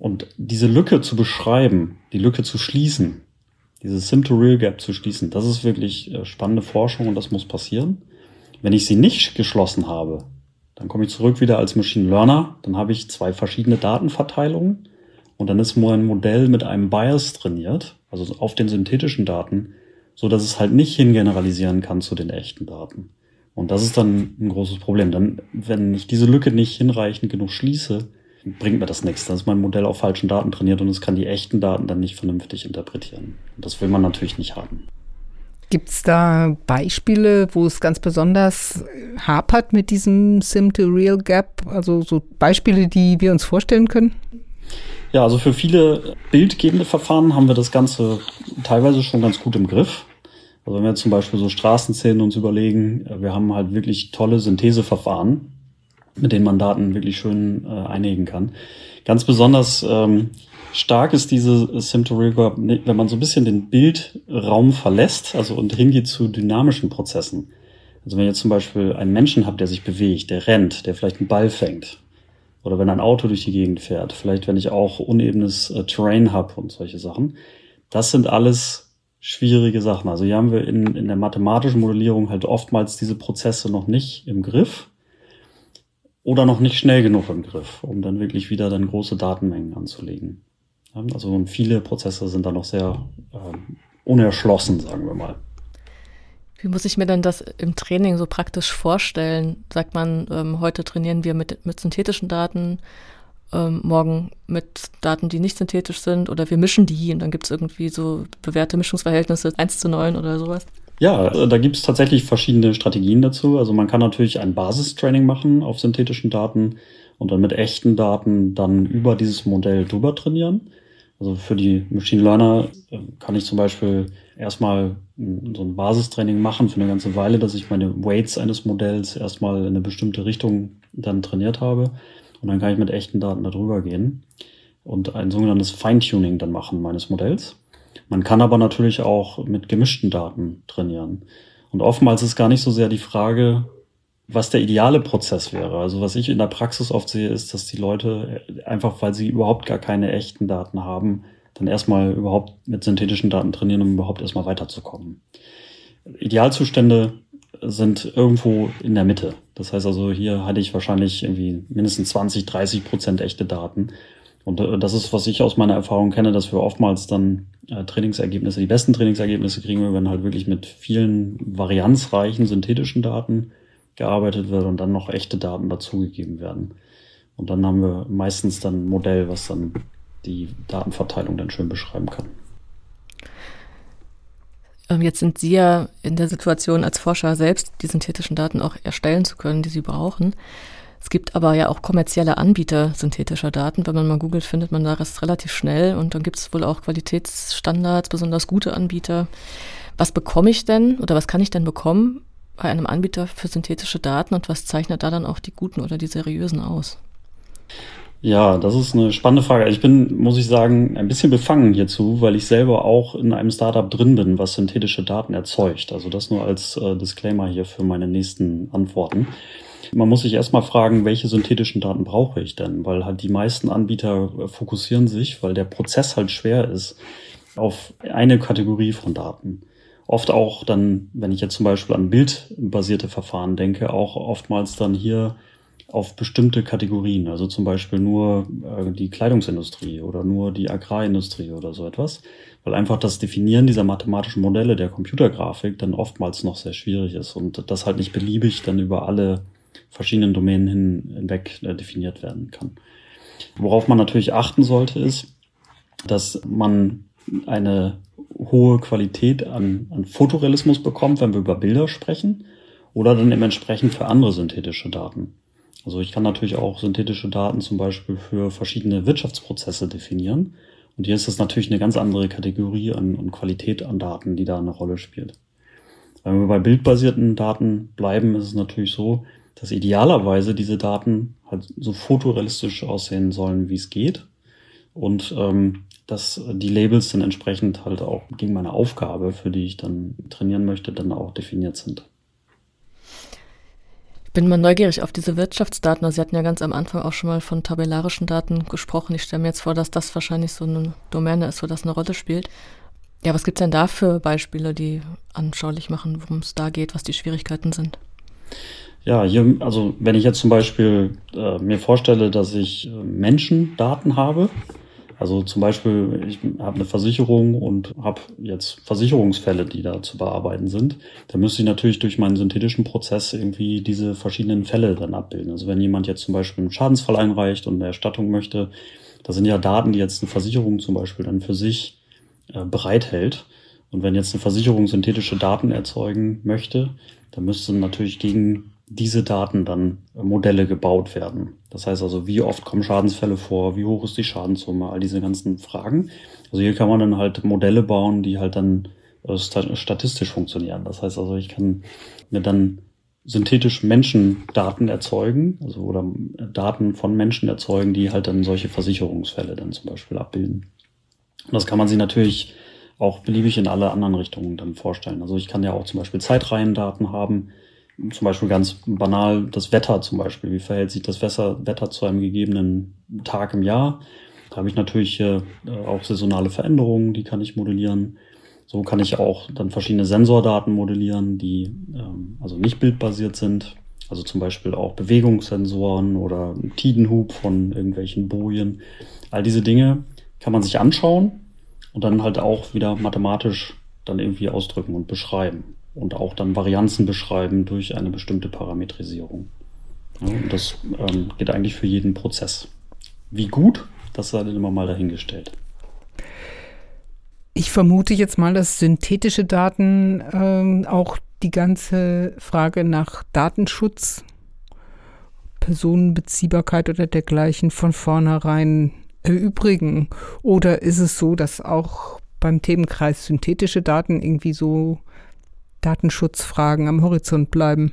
Und diese Lücke zu beschreiben, die Lücke zu schließen, diese Sim-to-Real-Gap zu schließen, das ist wirklich spannende Forschung und das muss passieren. Wenn ich sie nicht geschlossen habe, dann komme ich zurück wieder als Machine Learner, dann habe ich 2 verschiedene Datenverteilungen und dann ist mein Modell mit einem Bias trainiert, also auf den synthetischen Daten, so dass es halt nicht hingeneralisieren kann zu den echten Daten. Und das ist dann ein großes Problem. Dann, wenn ich diese Lücke nicht hinreichend genug schließe, bringt mir das nichts. Dann ist mein Modell auf falschen Daten trainiert und es kann die echten Daten dann nicht vernünftig interpretieren. Und das will man natürlich nicht haben. Gibt es da Beispiele, wo es ganz besonders hapert mit diesem Sim-to-Real-Gap? Also so Beispiele, die wir uns vorstellen können? Ja, also für viele bildgebende Verfahren haben wir das Ganze teilweise schon ganz gut im Griff. Also wenn wir zum Beispiel so Straßenszenen uns überlegen, wir haben halt wirklich tolle Syntheseverfahren, mit denen man Daten wirklich schön einhegen kann. Ganz besonders stark ist diese Sim-to-Real-Gap, wenn man so ein bisschen den Bildraum verlässt, also und hingeht zu dynamischen Prozessen. Also wenn ihr zum Beispiel einen Menschen habt, der sich bewegt, der rennt, der vielleicht einen Ball fängt, oder wenn ein Auto durch die Gegend fährt, vielleicht wenn ich auch unebenes Terrain habe und solche Sachen, das sind alles schwierige Sachen. Also hier haben wir in der mathematischen Modellierung halt oftmals diese Prozesse noch nicht im Griff oder noch nicht schnell genug im Griff, um dann wirklich wieder dann große Datenmengen anzulegen. Also viele Prozesse sind da noch sehr unerschlossen, sagen wir mal. Wie muss ich mir denn das im Training so praktisch vorstellen? Sagt man, heute trainieren wir mit synthetischen Daten, morgen mit Daten, die nicht synthetisch sind, oder wir mischen die und dann gibt es irgendwie so bewährte Mischungsverhältnisse 1:9 oder sowas? Ja, da gibt es tatsächlich verschiedene Strategien dazu. Also man kann natürlich ein Basistraining machen auf synthetischen Daten und dann mit echten Daten dann über dieses Modell drüber trainieren. Also für die Machine Learner kann ich zum Beispiel erstmal so ein Basistraining machen für eine ganze Weile, dass ich meine Weights eines Modells erstmal in eine bestimmte Richtung dann trainiert habe. Und dann kann ich mit echten Daten darüber gehen und ein sogenanntes Feintuning dann machen meines Modells. Man kann aber natürlich auch mit gemischten Daten trainieren. Und oftmals ist gar nicht so sehr die Frage, was der ideale Prozess wäre. Also was ich in der Praxis oft sehe, ist, dass die Leute einfach, weil sie überhaupt gar keine echten Daten haben, dann erstmal überhaupt mit synthetischen Daten trainieren, um überhaupt erstmal weiterzukommen. Idealzustände sind irgendwo in der Mitte. Das heißt also, hier hatte ich wahrscheinlich irgendwie mindestens 20-30% echte Daten. Und das ist, was ich aus meiner Erfahrung kenne, dass wir oftmals dann Trainingsergebnisse, die besten Trainingsergebnisse kriegen wir, wenn halt wirklich mit vielen varianzreichen synthetischen Daten gearbeitet wird und dann noch echte Daten dazugegeben werden. Und dann haben wir meistens dann ein Modell, was dann die Datenverteilung dann schön beschreiben kann. Jetzt sind Sie ja in der Situation, als Forscher selbst die synthetischen Daten auch erstellen zu können, die Sie brauchen. Es gibt aber ja auch kommerzielle Anbieter synthetischer Daten. Wenn man mal googelt, findet man das relativ schnell. Und dann gibt es wohl auch Qualitätsstandards, besonders gute Anbieter. Was bekomme ich denn oder was kann ich denn bekommen bei einem Anbieter für synthetische Daten und was zeichnet da dann auch die guten oder die seriösen aus? Ja, das ist eine spannende Frage. Ich bin, muss ich sagen, ein bisschen befangen hierzu, weil ich selber auch in einem Startup drin bin, was synthetische Daten erzeugt. Also das nur als Disclaimer hier für meine nächsten Antworten. Man muss sich erstmal fragen, welche synthetischen Daten brauche ich denn? Weil halt die meisten Anbieter fokussieren sich, weil der Prozess halt schwer ist, auf eine Kategorie von Daten. Oft auch dann, wenn ich jetzt zum Beispiel an bildbasierte Verfahren denke, auch oftmals dann hier auf bestimmte Kategorien, also zum Beispiel nur die Kleidungsindustrie oder nur die Agrarindustrie oder so etwas, weil einfach das Definieren dieser mathematischen Modelle der Computergrafik dann oftmals noch sehr schwierig ist und das halt nicht beliebig dann über alle verschiedenen Domänen hinweg definiert werden kann. Worauf man natürlich achten sollte, ist, dass man eine hohe Qualität an Fotorealismus bekommt, wenn wir über Bilder sprechen, oder dann eben entsprechend für andere synthetische Daten. Also ich kann natürlich auch synthetische Daten zum Beispiel für verschiedene Wirtschaftsprozesse definieren. Und hier ist das natürlich eine ganz andere Kategorie an Qualität an Daten, die da eine Rolle spielt. Wenn wir bei bildbasierten Daten bleiben, ist es natürlich so, dass idealerweise diese Daten halt so fotorealistisch aussehen sollen, wie es geht. Und dass die Labels dann entsprechend halt auch gegen meine Aufgabe, für die ich dann trainieren möchte, dann auch definiert sind. bin mal neugierig auf diese Wirtschaftsdaten. Also Sie hatten ja ganz am Anfang auch schon mal von tabellarischen Daten gesprochen. Ich stelle mir jetzt vor, dass das wahrscheinlich so eine Domäne ist, wo das eine Rolle spielt. Ja, was gibt es denn da für Beispiele, die anschaulich machen, worum es da geht, was die Schwierigkeiten sind? Ja, hier, also wenn ich jetzt zum Beispiel mir vorstelle, dass ich Menschendaten habe, also zum Beispiel, ich habe eine Versicherung und habe jetzt Versicherungsfälle, die da zu bearbeiten sind. Da müsste ich natürlich durch meinen synthetischen Prozess irgendwie diese verschiedenen Fälle dann abbilden. Also wenn jemand jetzt zum Beispiel einen Schadensfall einreicht und eine Erstattung möchte, das sind ja Daten, die jetzt eine Versicherung zum Beispiel dann für sich bereithält. Und wenn jetzt eine Versicherung synthetische Daten erzeugen möchte, dann müssten natürlich gegen diese Daten dann Modelle gebaut werden. Das heißt also, wie oft kommen Schadensfälle vor, wie hoch ist die Schadenssumme, all diese ganzen Fragen. Also hier kann man dann halt Modelle bauen, die halt dann statistisch funktionieren. Das heißt also, ich kann mir dann synthetisch Menschendaten erzeugen, also oder Daten von Menschen erzeugen, die halt dann solche Versicherungsfälle dann zum Beispiel abbilden. Und das kann man sich natürlich auch beliebig in alle anderen Richtungen dann vorstellen. Also ich kann ja auch zum Beispiel Zeitreihendaten haben, zum Beispiel ganz banal das Wetter zum Beispiel. Wie verhält sich das Wetter zu einem gegebenen Tag im Jahr? Da habe ich natürlich auch saisonale Veränderungen, die kann ich modellieren. So kann ich auch dann verschiedene Sensordaten modellieren, die also nicht bildbasiert sind. Also zum Beispiel auch Bewegungssensoren oder Tidenhub von irgendwelchen Bojen. All diese Dinge kann man sich anschauen und dann halt auch wieder mathematisch dann irgendwie ausdrücken und beschreiben. Und auch dann Varianzen beschreiben durch eine bestimmte Parametrisierung. Ja, und das geht eigentlich für jeden Prozess. Wie gut, das sei dann immer mal dahingestellt. Ich vermute jetzt mal, dass synthetische Daten auch die ganze Frage nach Datenschutz, Personenbeziehbarkeit oder dergleichen von vornherein erübrigen. Oder ist es so, dass auch beim Themenkreis synthetische Daten irgendwie so Datenschutzfragen am Horizont bleiben?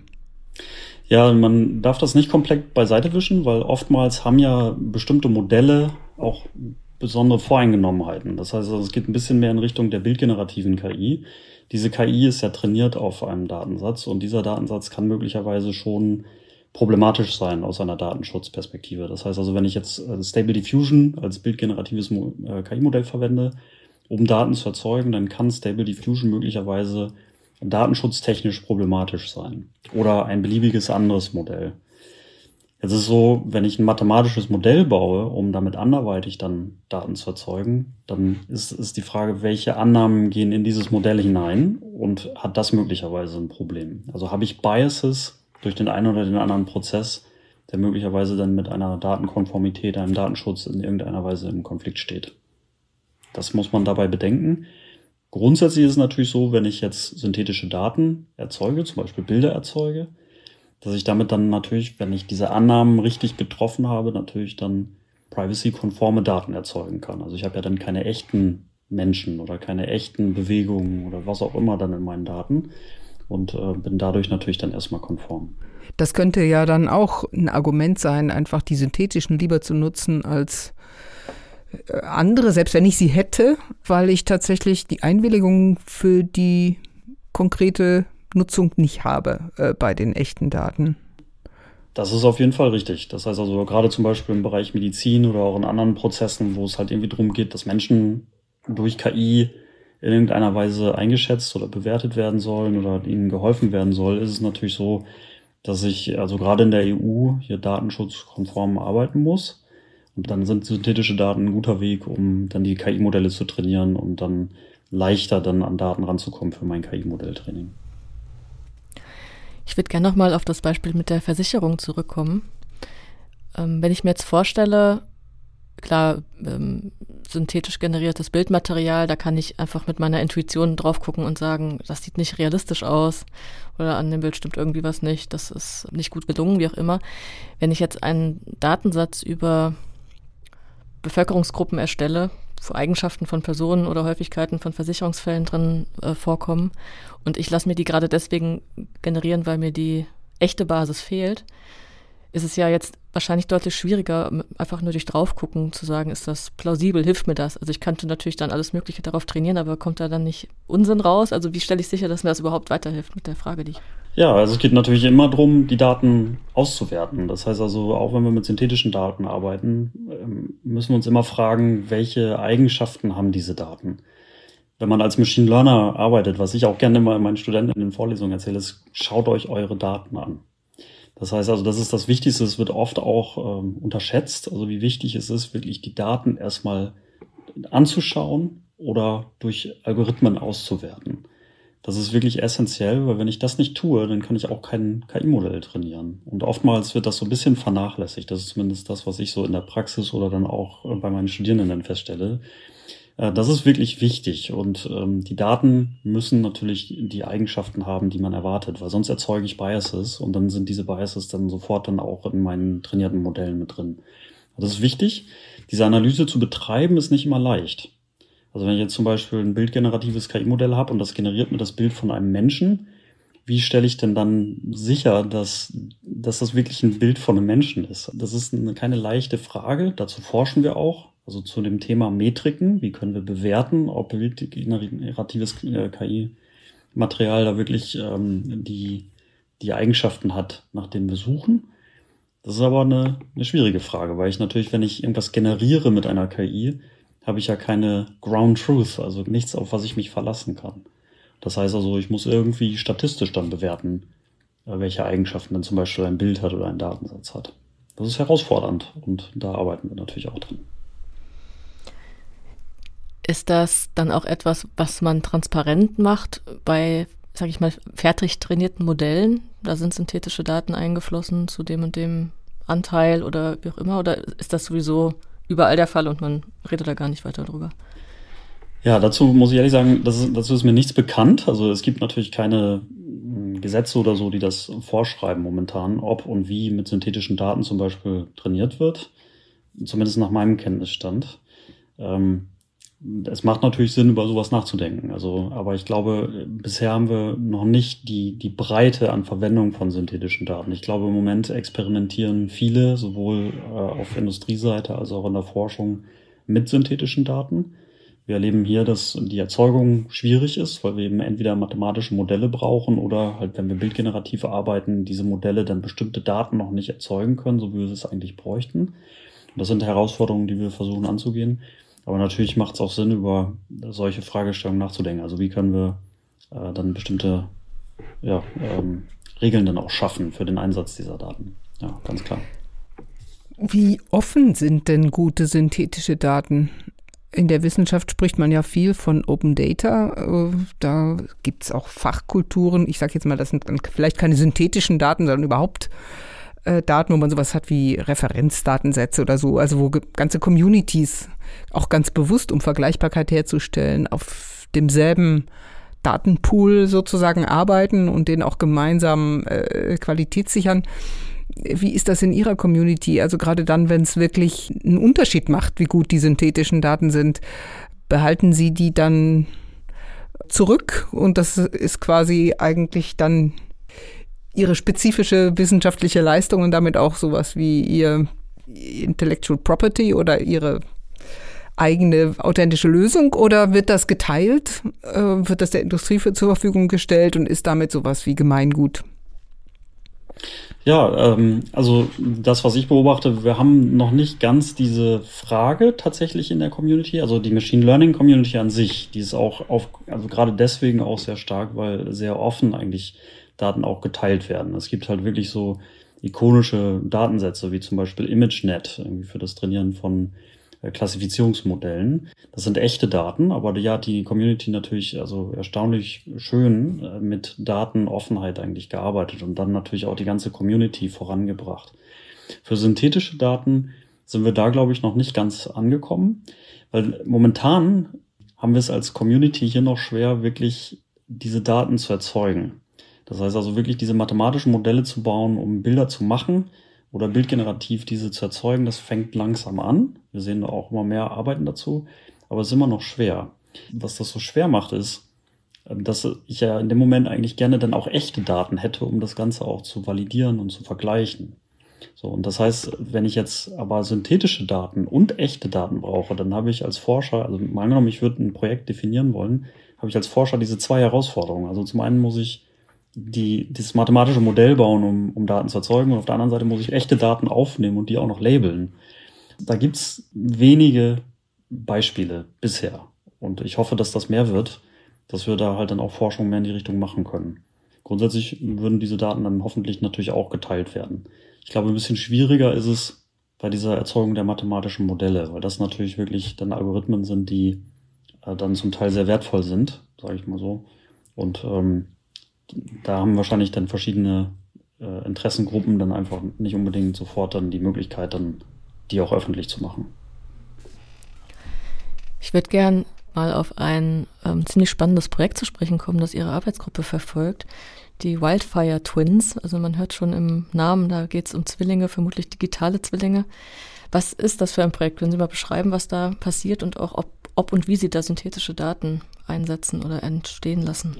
Ja, man darf das nicht komplett beiseite wischen, weil oftmals haben ja bestimmte Modelle auch besondere Voreingenommenheiten. Das heißt, es geht ein bisschen mehr in Richtung der bildgenerativen KI. Diese KI ist ja trainiert auf einem Datensatz und dieser Datensatz kann möglicherweise schon problematisch sein aus einer Datenschutzperspektive. Das heißt also, wenn ich jetzt Stable Diffusion als bildgeneratives KI-Modell verwende, um Daten zu erzeugen, dann kann Stable Diffusion möglicherweise datenschutztechnisch problematisch sein. Oder ein beliebiges anderes Modell. Jetzt ist es so, wenn ich ein mathematisches Modell baue, um damit anderweitig dann Daten zu erzeugen, dann ist die Frage, welche Annahmen gehen in dieses Modell hinein und hat das möglicherweise ein Problem? Also habe ich Biases durch den einen oder den anderen Prozess, der möglicherweise dann mit einer Datenkonformität, einem Datenschutz in irgendeiner Weise im Konflikt steht. Das muss man dabei bedenken. Grundsätzlich ist es natürlich so, wenn ich jetzt synthetische Daten erzeuge, zum Beispiel Bilder erzeuge, dass ich damit dann natürlich, wenn ich diese Annahmen richtig getroffen habe, natürlich dann privacy-konforme Daten erzeugen kann. Also ich habe ja dann keine echten Menschen oder keine echten Bewegungen oder was auch immer dann in meinen Daten und bin dadurch natürlich dann erstmal konform. Das könnte ja dann auch ein Argument sein, einfach die synthetischen lieber zu nutzen als andere, selbst wenn ich sie hätte, weil ich tatsächlich die Einwilligung für die konkrete Nutzung nicht habe bei den echten Daten. Das ist auf jeden Fall richtig. Das heißt also gerade zum Beispiel im Bereich Medizin oder auch in anderen Prozessen, wo es halt irgendwie darum geht, dass Menschen durch KI in irgendeiner Weise eingeschätzt oder bewertet werden sollen oder ihnen geholfen werden soll, ist es natürlich so, dass ich also gerade in der EU hier datenschutzkonform arbeiten muss. Und dann sind synthetische Daten ein guter Weg, um dann die KI-Modelle zu trainieren und dann leichter dann an Daten ranzukommen für mein KI-Modelltraining. Ich würde gerne nochmal auf das Beispiel mit der Versicherung zurückkommen. Wenn ich mir jetzt vorstelle, klar, synthetisch generiertes Bildmaterial, da kann ich einfach mit meiner Intuition drauf gucken und sagen, das sieht nicht realistisch aus oder an dem Bild stimmt irgendwie was nicht, das ist nicht gut gelungen, wie auch immer. Wenn ich jetzt einen Datensatz über Bevölkerungsgruppen erstelle, wo Eigenschaften von Personen oder Häufigkeiten von Versicherungsfällen drin vorkommen und ich lasse mir die gerade deswegen generieren, weil mir die echte Basis fehlt, ist es ja jetzt wahrscheinlich deutlich schwieriger, einfach nur durch draufgucken zu sagen, ist das plausibel, hilft mir das? Also ich könnte natürlich dann alles Mögliche darauf trainieren, aber kommt da dann nicht Unsinn raus? Also wie stelle ich sicher, dass mir das überhaupt weiterhilft mit der Frage, die ich... Ja, also es geht natürlich immer darum, die Daten auszuwerten. Das heißt also, auch wenn wir mit synthetischen Daten arbeiten, müssen wir uns immer fragen, welche Eigenschaften haben diese Daten? Wenn man als Machine Learner arbeitet, was ich auch gerne mal meinen Studenten in den Vorlesungen erzähle, ist, schaut euch eure Daten an. Das heißt also, das ist das Wichtigste, es wird oft auch unterschätzt, also wie wichtig es ist, wirklich die Daten erstmal anzuschauen oder durch Algorithmen auszuwerten. Das ist wirklich essentiell, weil wenn ich das nicht tue, dann kann ich auch kein KI-Modell trainieren. Und oftmals wird das so ein bisschen vernachlässigt. Das ist zumindest das, was ich so in der Praxis oder dann auch bei meinen Studierenden feststelle. Das ist wirklich wichtig und die Daten müssen natürlich die Eigenschaften haben, die man erwartet, weil sonst erzeuge ich Biases und dann sind diese Biases dann sofort dann auch in meinen trainierten Modellen mit drin. Das ist wichtig. Diese Analyse zu betreiben ist nicht immer leicht. Also wenn ich jetzt zum Beispiel ein bildgeneratives KI-Modell habe und das generiert mir das Bild von einem Menschen, wie stelle ich denn dann sicher, dass das wirklich ein Bild von einem Menschen ist? Das ist keine leichte Frage. Dazu forschen wir auch. Also zu dem Thema Metriken. Wie können wir bewerten, ob bildgeneratives KI-Material da wirklich die Eigenschaften hat, nach denen wir suchen? Das ist aber eine schwierige Frage, weil ich natürlich, wenn ich irgendwas generiere mit einer KI, habe ich ja keine Ground Truth, also nichts, auf was ich mich verlassen kann. Das heißt also, ich muss irgendwie statistisch dann bewerten, welche Eigenschaften dann zum Beispiel ein Bild hat oder ein Datensatz hat. Das ist herausfordernd und da arbeiten wir natürlich auch dran. Ist das dann auch etwas, was man transparent macht bei, sage ich mal, fertig trainierten Modellen? Da sind synthetische Daten eingeflossen zu dem und dem Anteil oder wie auch immer? Oder ist das sowieso überall der Fall und man redet da gar nicht weiter drüber? Ja, dazu muss ich ehrlich sagen, dazu ist mir nichts bekannt. Also es gibt natürlich keine Gesetze oder so, die das vorschreiben momentan, ob und wie mit synthetischen Daten zum Beispiel trainiert wird. Zumindest nach meinem Kenntnisstand. Es macht natürlich Sinn, über sowas nachzudenken. Also, aber ich glaube, bisher haben wir noch nicht die Breite an Verwendung von synthetischen Daten. Ich glaube, im Moment experimentieren viele, sowohl auf Industrieseite als auch in der Forschung, mit synthetischen Daten. Wir erleben hier, dass die Erzeugung schwierig ist, weil wir eben entweder mathematische Modelle brauchen oder halt, wenn wir bildgenerativ arbeiten, diese Modelle dann bestimmte Daten noch nicht erzeugen können, so wie wir es eigentlich bräuchten. Und das sind Herausforderungen, die wir versuchen anzugehen. Aber natürlich macht es auch Sinn, über solche Fragestellungen nachzudenken. Also wie können wir dann bestimmte Regeln dann auch schaffen für den Einsatz dieser Daten. Ja, ganz klar. Wie offen sind denn gute synthetische Daten? In der Wissenschaft spricht man ja viel von Open Data. Da gibt es auch Fachkulturen. Ich sage jetzt mal, das sind dann vielleicht keine synthetischen Daten, sondern überhaupt Daten, wo man sowas hat wie Referenzdatensätze oder so, also wo ganze Communities auch ganz bewusst, um Vergleichbarkeit herzustellen, auf demselben Datenpool sozusagen arbeiten und den auch gemeinsam Qualität sichern. Wie ist das in Ihrer Community? Also gerade dann, wenn es wirklich einen Unterschied macht, wie gut die synthetischen Daten sind, behalten Sie die dann zurück und das ist quasi eigentlich dann Ihre spezifische wissenschaftliche Leistung und damit auch sowas wie Ihr Intellectual Property oder Ihre eigene authentische Lösung, oder wird das geteilt? Wird das der Industrie zur Verfügung gestellt und ist damit sowas wie Gemeingut? Ja, also das, was ich beobachte, wir haben noch nicht ganz diese Frage tatsächlich in der Community. Also die Machine Learning Community an sich, die ist auch also gerade deswegen auch sehr stark, weil sehr offen eigentlich Daten auch geteilt werden. Es gibt halt wirklich so ikonische Datensätze, wie zum Beispiel ImageNet, irgendwie für das Trainieren von Klassifizierungsmodellen. Das sind echte Daten, aber die hat die Community natürlich also erstaunlich schön mit Datenoffenheit eigentlich gearbeitet und dann natürlich auch die ganze Community vorangebracht. Für synthetische Daten sind wir da, glaube ich, noch nicht ganz angekommen, weil momentan haben wir es als Community hier noch schwer, wirklich diese Daten zu erzeugen. Das heißt also wirklich diese mathematischen Modelle zu bauen, um Bilder zu machen oder bildgenerativ diese zu erzeugen, das fängt langsam an. Wir sehen auch immer mehr Arbeiten dazu, aber es ist immer noch schwer. Was das so schwer macht, ist, dass ich ja in dem Moment eigentlich gerne dann auch echte Daten hätte, um das Ganze auch zu validieren und zu vergleichen. So, und das heißt, wenn ich jetzt aber synthetische Daten und echte Daten brauche, dann habe ich als Forscher, also mal angenommen, ich würde ein Projekt definieren wollen, habe ich als Forscher diese zwei Herausforderungen. Also zum einen muss ich das mathematische Modell bauen, um Daten zu erzeugen. Und auf der anderen Seite muss ich echte Daten aufnehmen und die auch noch labeln. Da gibt's wenige Beispiele bisher. Und ich hoffe, dass das mehr wird, dass wir da halt dann auch Forschung mehr in die Richtung machen können. Grundsätzlich würden diese Daten dann hoffentlich natürlich auch geteilt werden. Ich glaube, ein bisschen schwieriger ist es bei dieser Erzeugung der mathematischen Modelle, weil das natürlich wirklich dann Algorithmen sind, die dann zum Teil sehr wertvoll sind, sage ich mal so. Und da haben wahrscheinlich dann verschiedene Interessengruppen dann einfach nicht unbedingt sofort dann die Möglichkeit, dann die auch öffentlich zu machen. Ich würde gern mal auf ein ziemlich spannendes Projekt zu sprechen kommen, das Ihre Arbeitsgruppe verfolgt. Die Wildfire Twins, also man hört schon im Namen, da geht es um Zwillinge, vermutlich digitale Zwillinge. Was ist das für ein Projekt? Können Sie mal beschreiben, was da passiert und auch ob und wie Sie da synthetische Daten einsetzen oder entstehen lassen?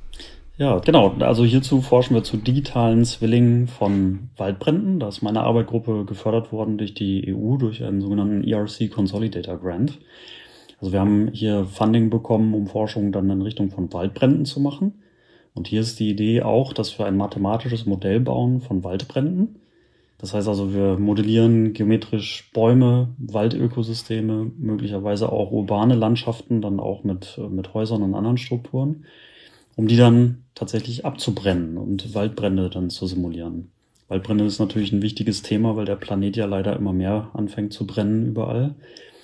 Ja, genau. Also hierzu forschen wir zu digitalen Zwillingen von Waldbränden. Da ist meine Arbeitsgruppe gefördert worden durch die EU, durch einen sogenannten ERC Consolidator Grant. Also wir haben hier Funding bekommen, um Forschung dann in Richtung von Waldbränden zu machen. Und hier ist die Idee auch, dass wir ein mathematisches Modell bauen von Waldbränden. Das heißt also, wir modellieren geometrisch Bäume, Waldökosysteme, möglicherweise auch urbane Landschaften, dann auch mit Häusern und anderen Strukturen, um die dann tatsächlich abzubrennen und Waldbrände dann zu simulieren. Waldbrände ist natürlich ein wichtiges Thema, weil der Planet ja leider immer mehr anfängt zu brennen überall.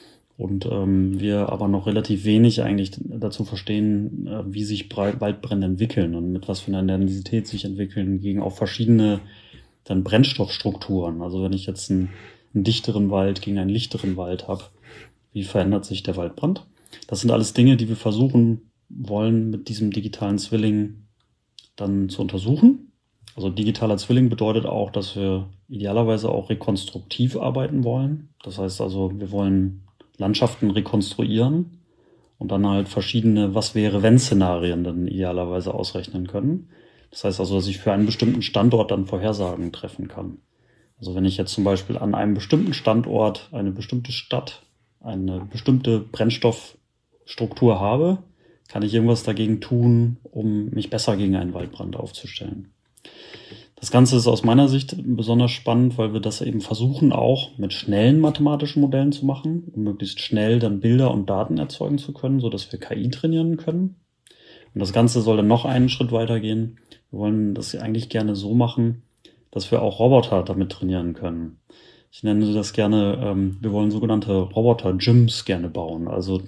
Und wir aber noch relativ wenig eigentlich dazu verstehen, wie sich Waldbrände entwickeln und mit was für einer Intensität sich entwickeln gegen auch verschiedene dann Brennstoffstrukturen. Also wenn ich jetzt einen dichteren Wald gegen einen lichteren Wald habe, wie verändert sich der Waldbrand? Das sind alles Dinge, die wir versuchen wollen, mit diesem digitalen Zwilling dann zu untersuchen. Also digitaler Zwilling bedeutet auch, dass wir idealerweise auch rekonstruktiv arbeiten wollen. Das heißt also, wir wollen Landschaften rekonstruieren und dann halt verschiedene Was-wäre-wenn-Szenarien dann idealerweise ausrechnen können. Das heißt also, dass ich für einen bestimmten Standort dann Vorhersagen treffen kann. Also wenn ich jetzt zum Beispiel an einem bestimmten Standort eine bestimmte Stadt, eine bestimmte Brennstoffstruktur habe, kann ich irgendwas dagegen tun, um mich besser gegen einen Waldbrand aufzustellen. Das Ganze ist aus meiner Sicht besonders spannend, weil wir das eben versuchen, auch mit schnellen mathematischen Modellen zu machen, um möglichst schnell dann Bilder und Daten erzeugen zu können, sodass wir KI trainieren können. Und das Ganze soll dann noch einen Schritt weitergehen. Wir wollen das eigentlich gerne so machen, dass wir auch Roboter damit trainieren können. Ich nenne das gerne, wir wollen sogenannte Roboter-Gyms gerne bauen, also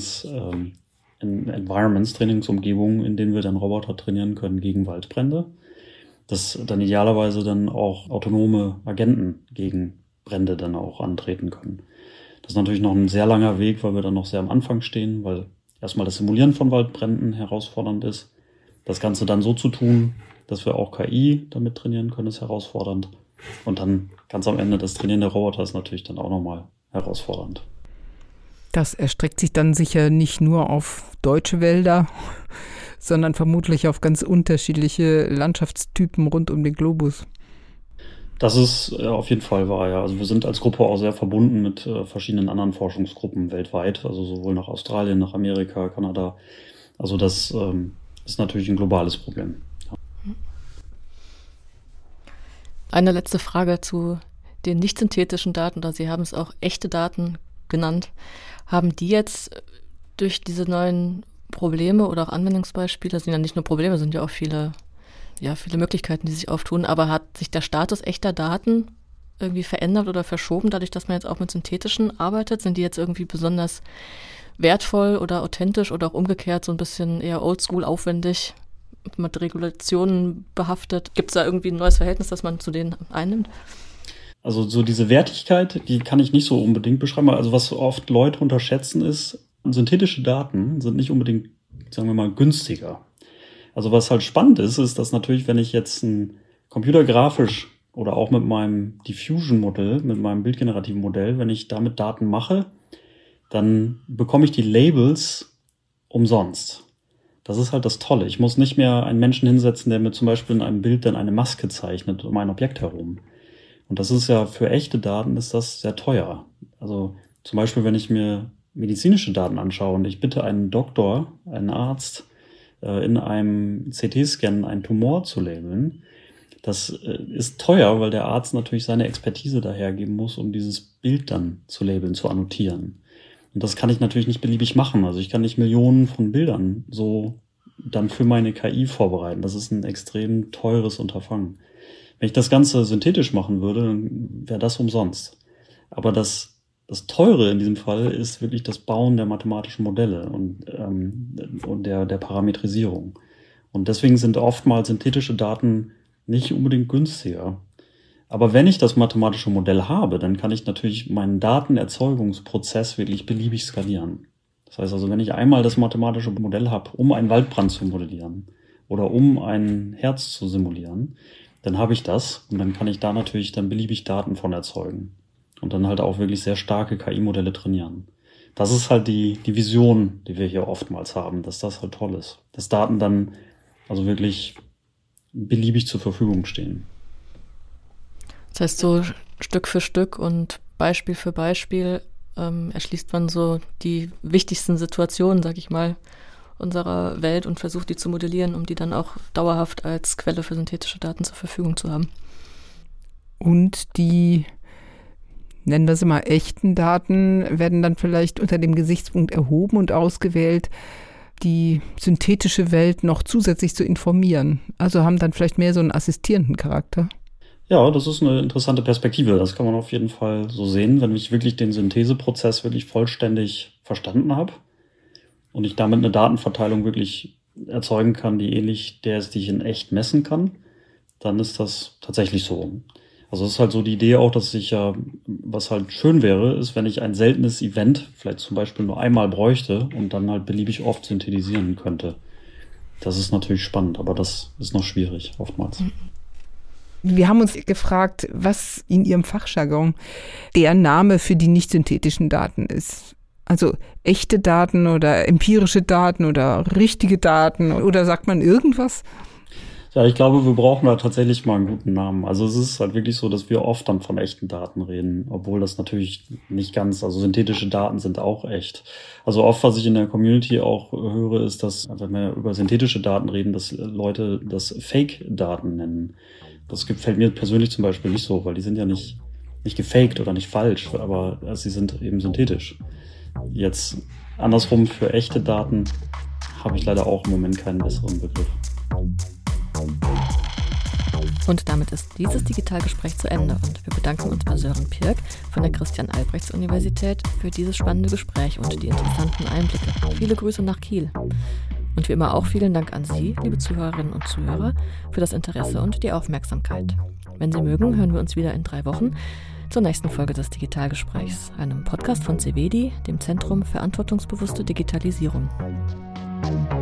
Environments, Trainingsumgebungen, in denen wir dann Roboter trainieren können gegen Waldbrände. Dass dann idealerweise dann auch autonome Agenten gegen Brände dann auch antreten können. Das ist natürlich noch ein sehr langer Weg, weil wir dann noch sehr am Anfang stehen, weil erstmal das Simulieren von Waldbränden herausfordernd ist. Das Ganze dann so zu tun, dass wir auch KI damit trainieren können, ist herausfordernd. Und dann ganz am Ende das Trainieren der Roboter ist natürlich dann auch nochmal herausfordernd. Das erstreckt sich dann sicher nicht nur auf deutsche Wälder, sondern vermutlich auf ganz unterschiedliche Landschaftstypen rund um den Globus. Das ist auf jeden Fall wahr, ja. Also wir sind als Gruppe auch sehr verbunden mit verschiedenen anderen Forschungsgruppen weltweit, also sowohl nach Australien, nach Amerika, Kanada. Also das ist natürlich ein globales Problem. Ja. Eine letzte Frage zu den nicht synthetischen Daten, da Sie haben es auch echte Daten genannt. Haben die jetzt durch diese neuen Probleme oder auch Anwendungsbeispiele, das sind ja nicht nur Probleme, sind ja auch viele Möglichkeiten, die sich auftun, aber hat sich der Status echter Daten irgendwie verändert oder verschoben, dadurch, dass man jetzt auch mit synthetischen arbeitet? Sind die jetzt irgendwie besonders wertvoll oder authentisch oder auch umgekehrt so ein bisschen eher oldschool, aufwendig, mit Regulationen behaftet? Gibt es da irgendwie ein neues Verhältnis, das man zu denen einnimmt? Also so diese Wertigkeit, die kann ich nicht so unbedingt beschreiben. Also was oft Leute unterschätzen ist, synthetische Daten sind nicht unbedingt, sagen wir mal, günstiger. Also was halt spannend ist, ist, dass natürlich, wenn ich jetzt ein computergrafisch oder auch mit meinem Diffusion-Modell, mit meinem bildgenerativen Modell, wenn ich damit Daten mache, dann bekomme ich die Labels umsonst. Das ist halt das Tolle. Ich muss nicht mehr einen Menschen hinsetzen, der mir zum Beispiel in einem Bild dann eine Maske zeichnet um ein Objekt herum. Und das ist ja für echte Daten ist das sehr teuer. Also zum Beispiel, wenn ich mir medizinische Daten anschaue und ich bitte einen Doktor, einen Arzt, in einem CT-Scan einen Tumor zu labeln. Das ist teuer, weil der Arzt natürlich seine Expertise dahergeben muss, um dieses Bild dann zu labeln, zu annotieren. Und das kann ich natürlich nicht beliebig machen. Also ich kann nicht Millionen von Bildern so dann für meine KI vorbereiten. Das ist ein extrem teures Unterfangen. Wenn ich das Ganze synthetisch machen würde, dann wäre das umsonst. Aber das Teure in diesem Fall ist wirklich das Bauen der mathematischen Modelle und der Parametrisierung. Und deswegen sind oftmals synthetische Daten nicht unbedingt günstiger. Aber wenn ich das mathematische Modell habe, dann kann ich natürlich meinen Datenerzeugungsprozess wirklich beliebig skalieren. Das heißt also, wenn ich einmal das mathematische Modell habe, um einen Waldbrand zu modellieren oder um ein Herz zu simulieren, dann habe ich das und dann kann ich da natürlich dann beliebig Daten von erzeugen und dann halt auch wirklich sehr starke KI-Modelle trainieren. Das ist halt die Vision, die wir hier oftmals haben, dass das halt toll ist. Dass Daten dann also wirklich beliebig zur Verfügung stehen. Das heißt, so Stück für Stück und Beispiel für Beispiel erschließt man so die wichtigsten Situationen, sag ich mal, unserer Welt und versucht, die zu modellieren, um die dann auch dauerhaft als Quelle für synthetische Daten zur Verfügung zu haben. Und die, nennen wir sie mal, echten Daten werden dann vielleicht unter dem Gesichtspunkt erhoben und ausgewählt, die synthetische Welt noch zusätzlich zu informieren. Also haben dann vielleicht mehr so einen assistierenden Charakter. Ja, das ist eine interessante Perspektive. Das kann man auf jeden Fall so sehen, wenn ich wirklich den Syntheseprozess wirklich vollständig verstanden habe und ich damit eine Datenverteilung wirklich erzeugen kann, die ähnlich der ist, die ich in echt messen kann, dann ist das tatsächlich so. Also es ist halt so die Idee auch, dass ich ja, was halt schön wäre, ist, wenn ich ein seltenes Event vielleicht zum Beispiel nur einmal bräuchte und dann halt beliebig oft synthetisieren könnte. Das ist natürlich spannend, aber das ist noch schwierig oftmals. Wir haben uns gefragt, was in Ihrem Fachjargon der Name für die nicht synthetischen Daten ist. Also echte Daten oder empirische Daten oder richtige Daten oder sagt man irgendwas? Ja, ich glaube, wir brauchen da tatsächlich mal einen guten Namen. Also es ist halt wirklich so, dass wir oft dann von echten Daten reden, obwohl das natürlich nicht ganz, also synthetische Daten sind auch echt. Also oft, was ich in der Community auch höre, ist, dass, wenn wir über synthetische Daten reden, dass Leute das Fake-Daten nennen. Das gefällt mir persönlich zum Beispiel nicht so, weil die sind ja nicht gefaked oder nicht falsch, aber sie sind eben synthetisch. Jetzt andersrum für echte Daten habe ich leider auch im Moment keinen besseren Begriff. Und damit ist dieses Digitalgespräch zu Ende und wir bedanken uns bei Sören Pirk von der Christian-Albrechts-Universität für dieses spannende Gespräch und die interessanten Einblicke. Viele Grüße nach Kiel. Und wie immer auch vielen Dank an Sie, liebe Zuhörerinnen und Zuhörer, für das Interesse und die Aufmerksamkeit. Wenn Sie mögen, hören wir uns wieder in 3 Wochen zur nächsten Folge des Digitalgesprächs, einem Podcast von CVEDI, dem Zentrum Verantwortungsbewusste Digitalisierung.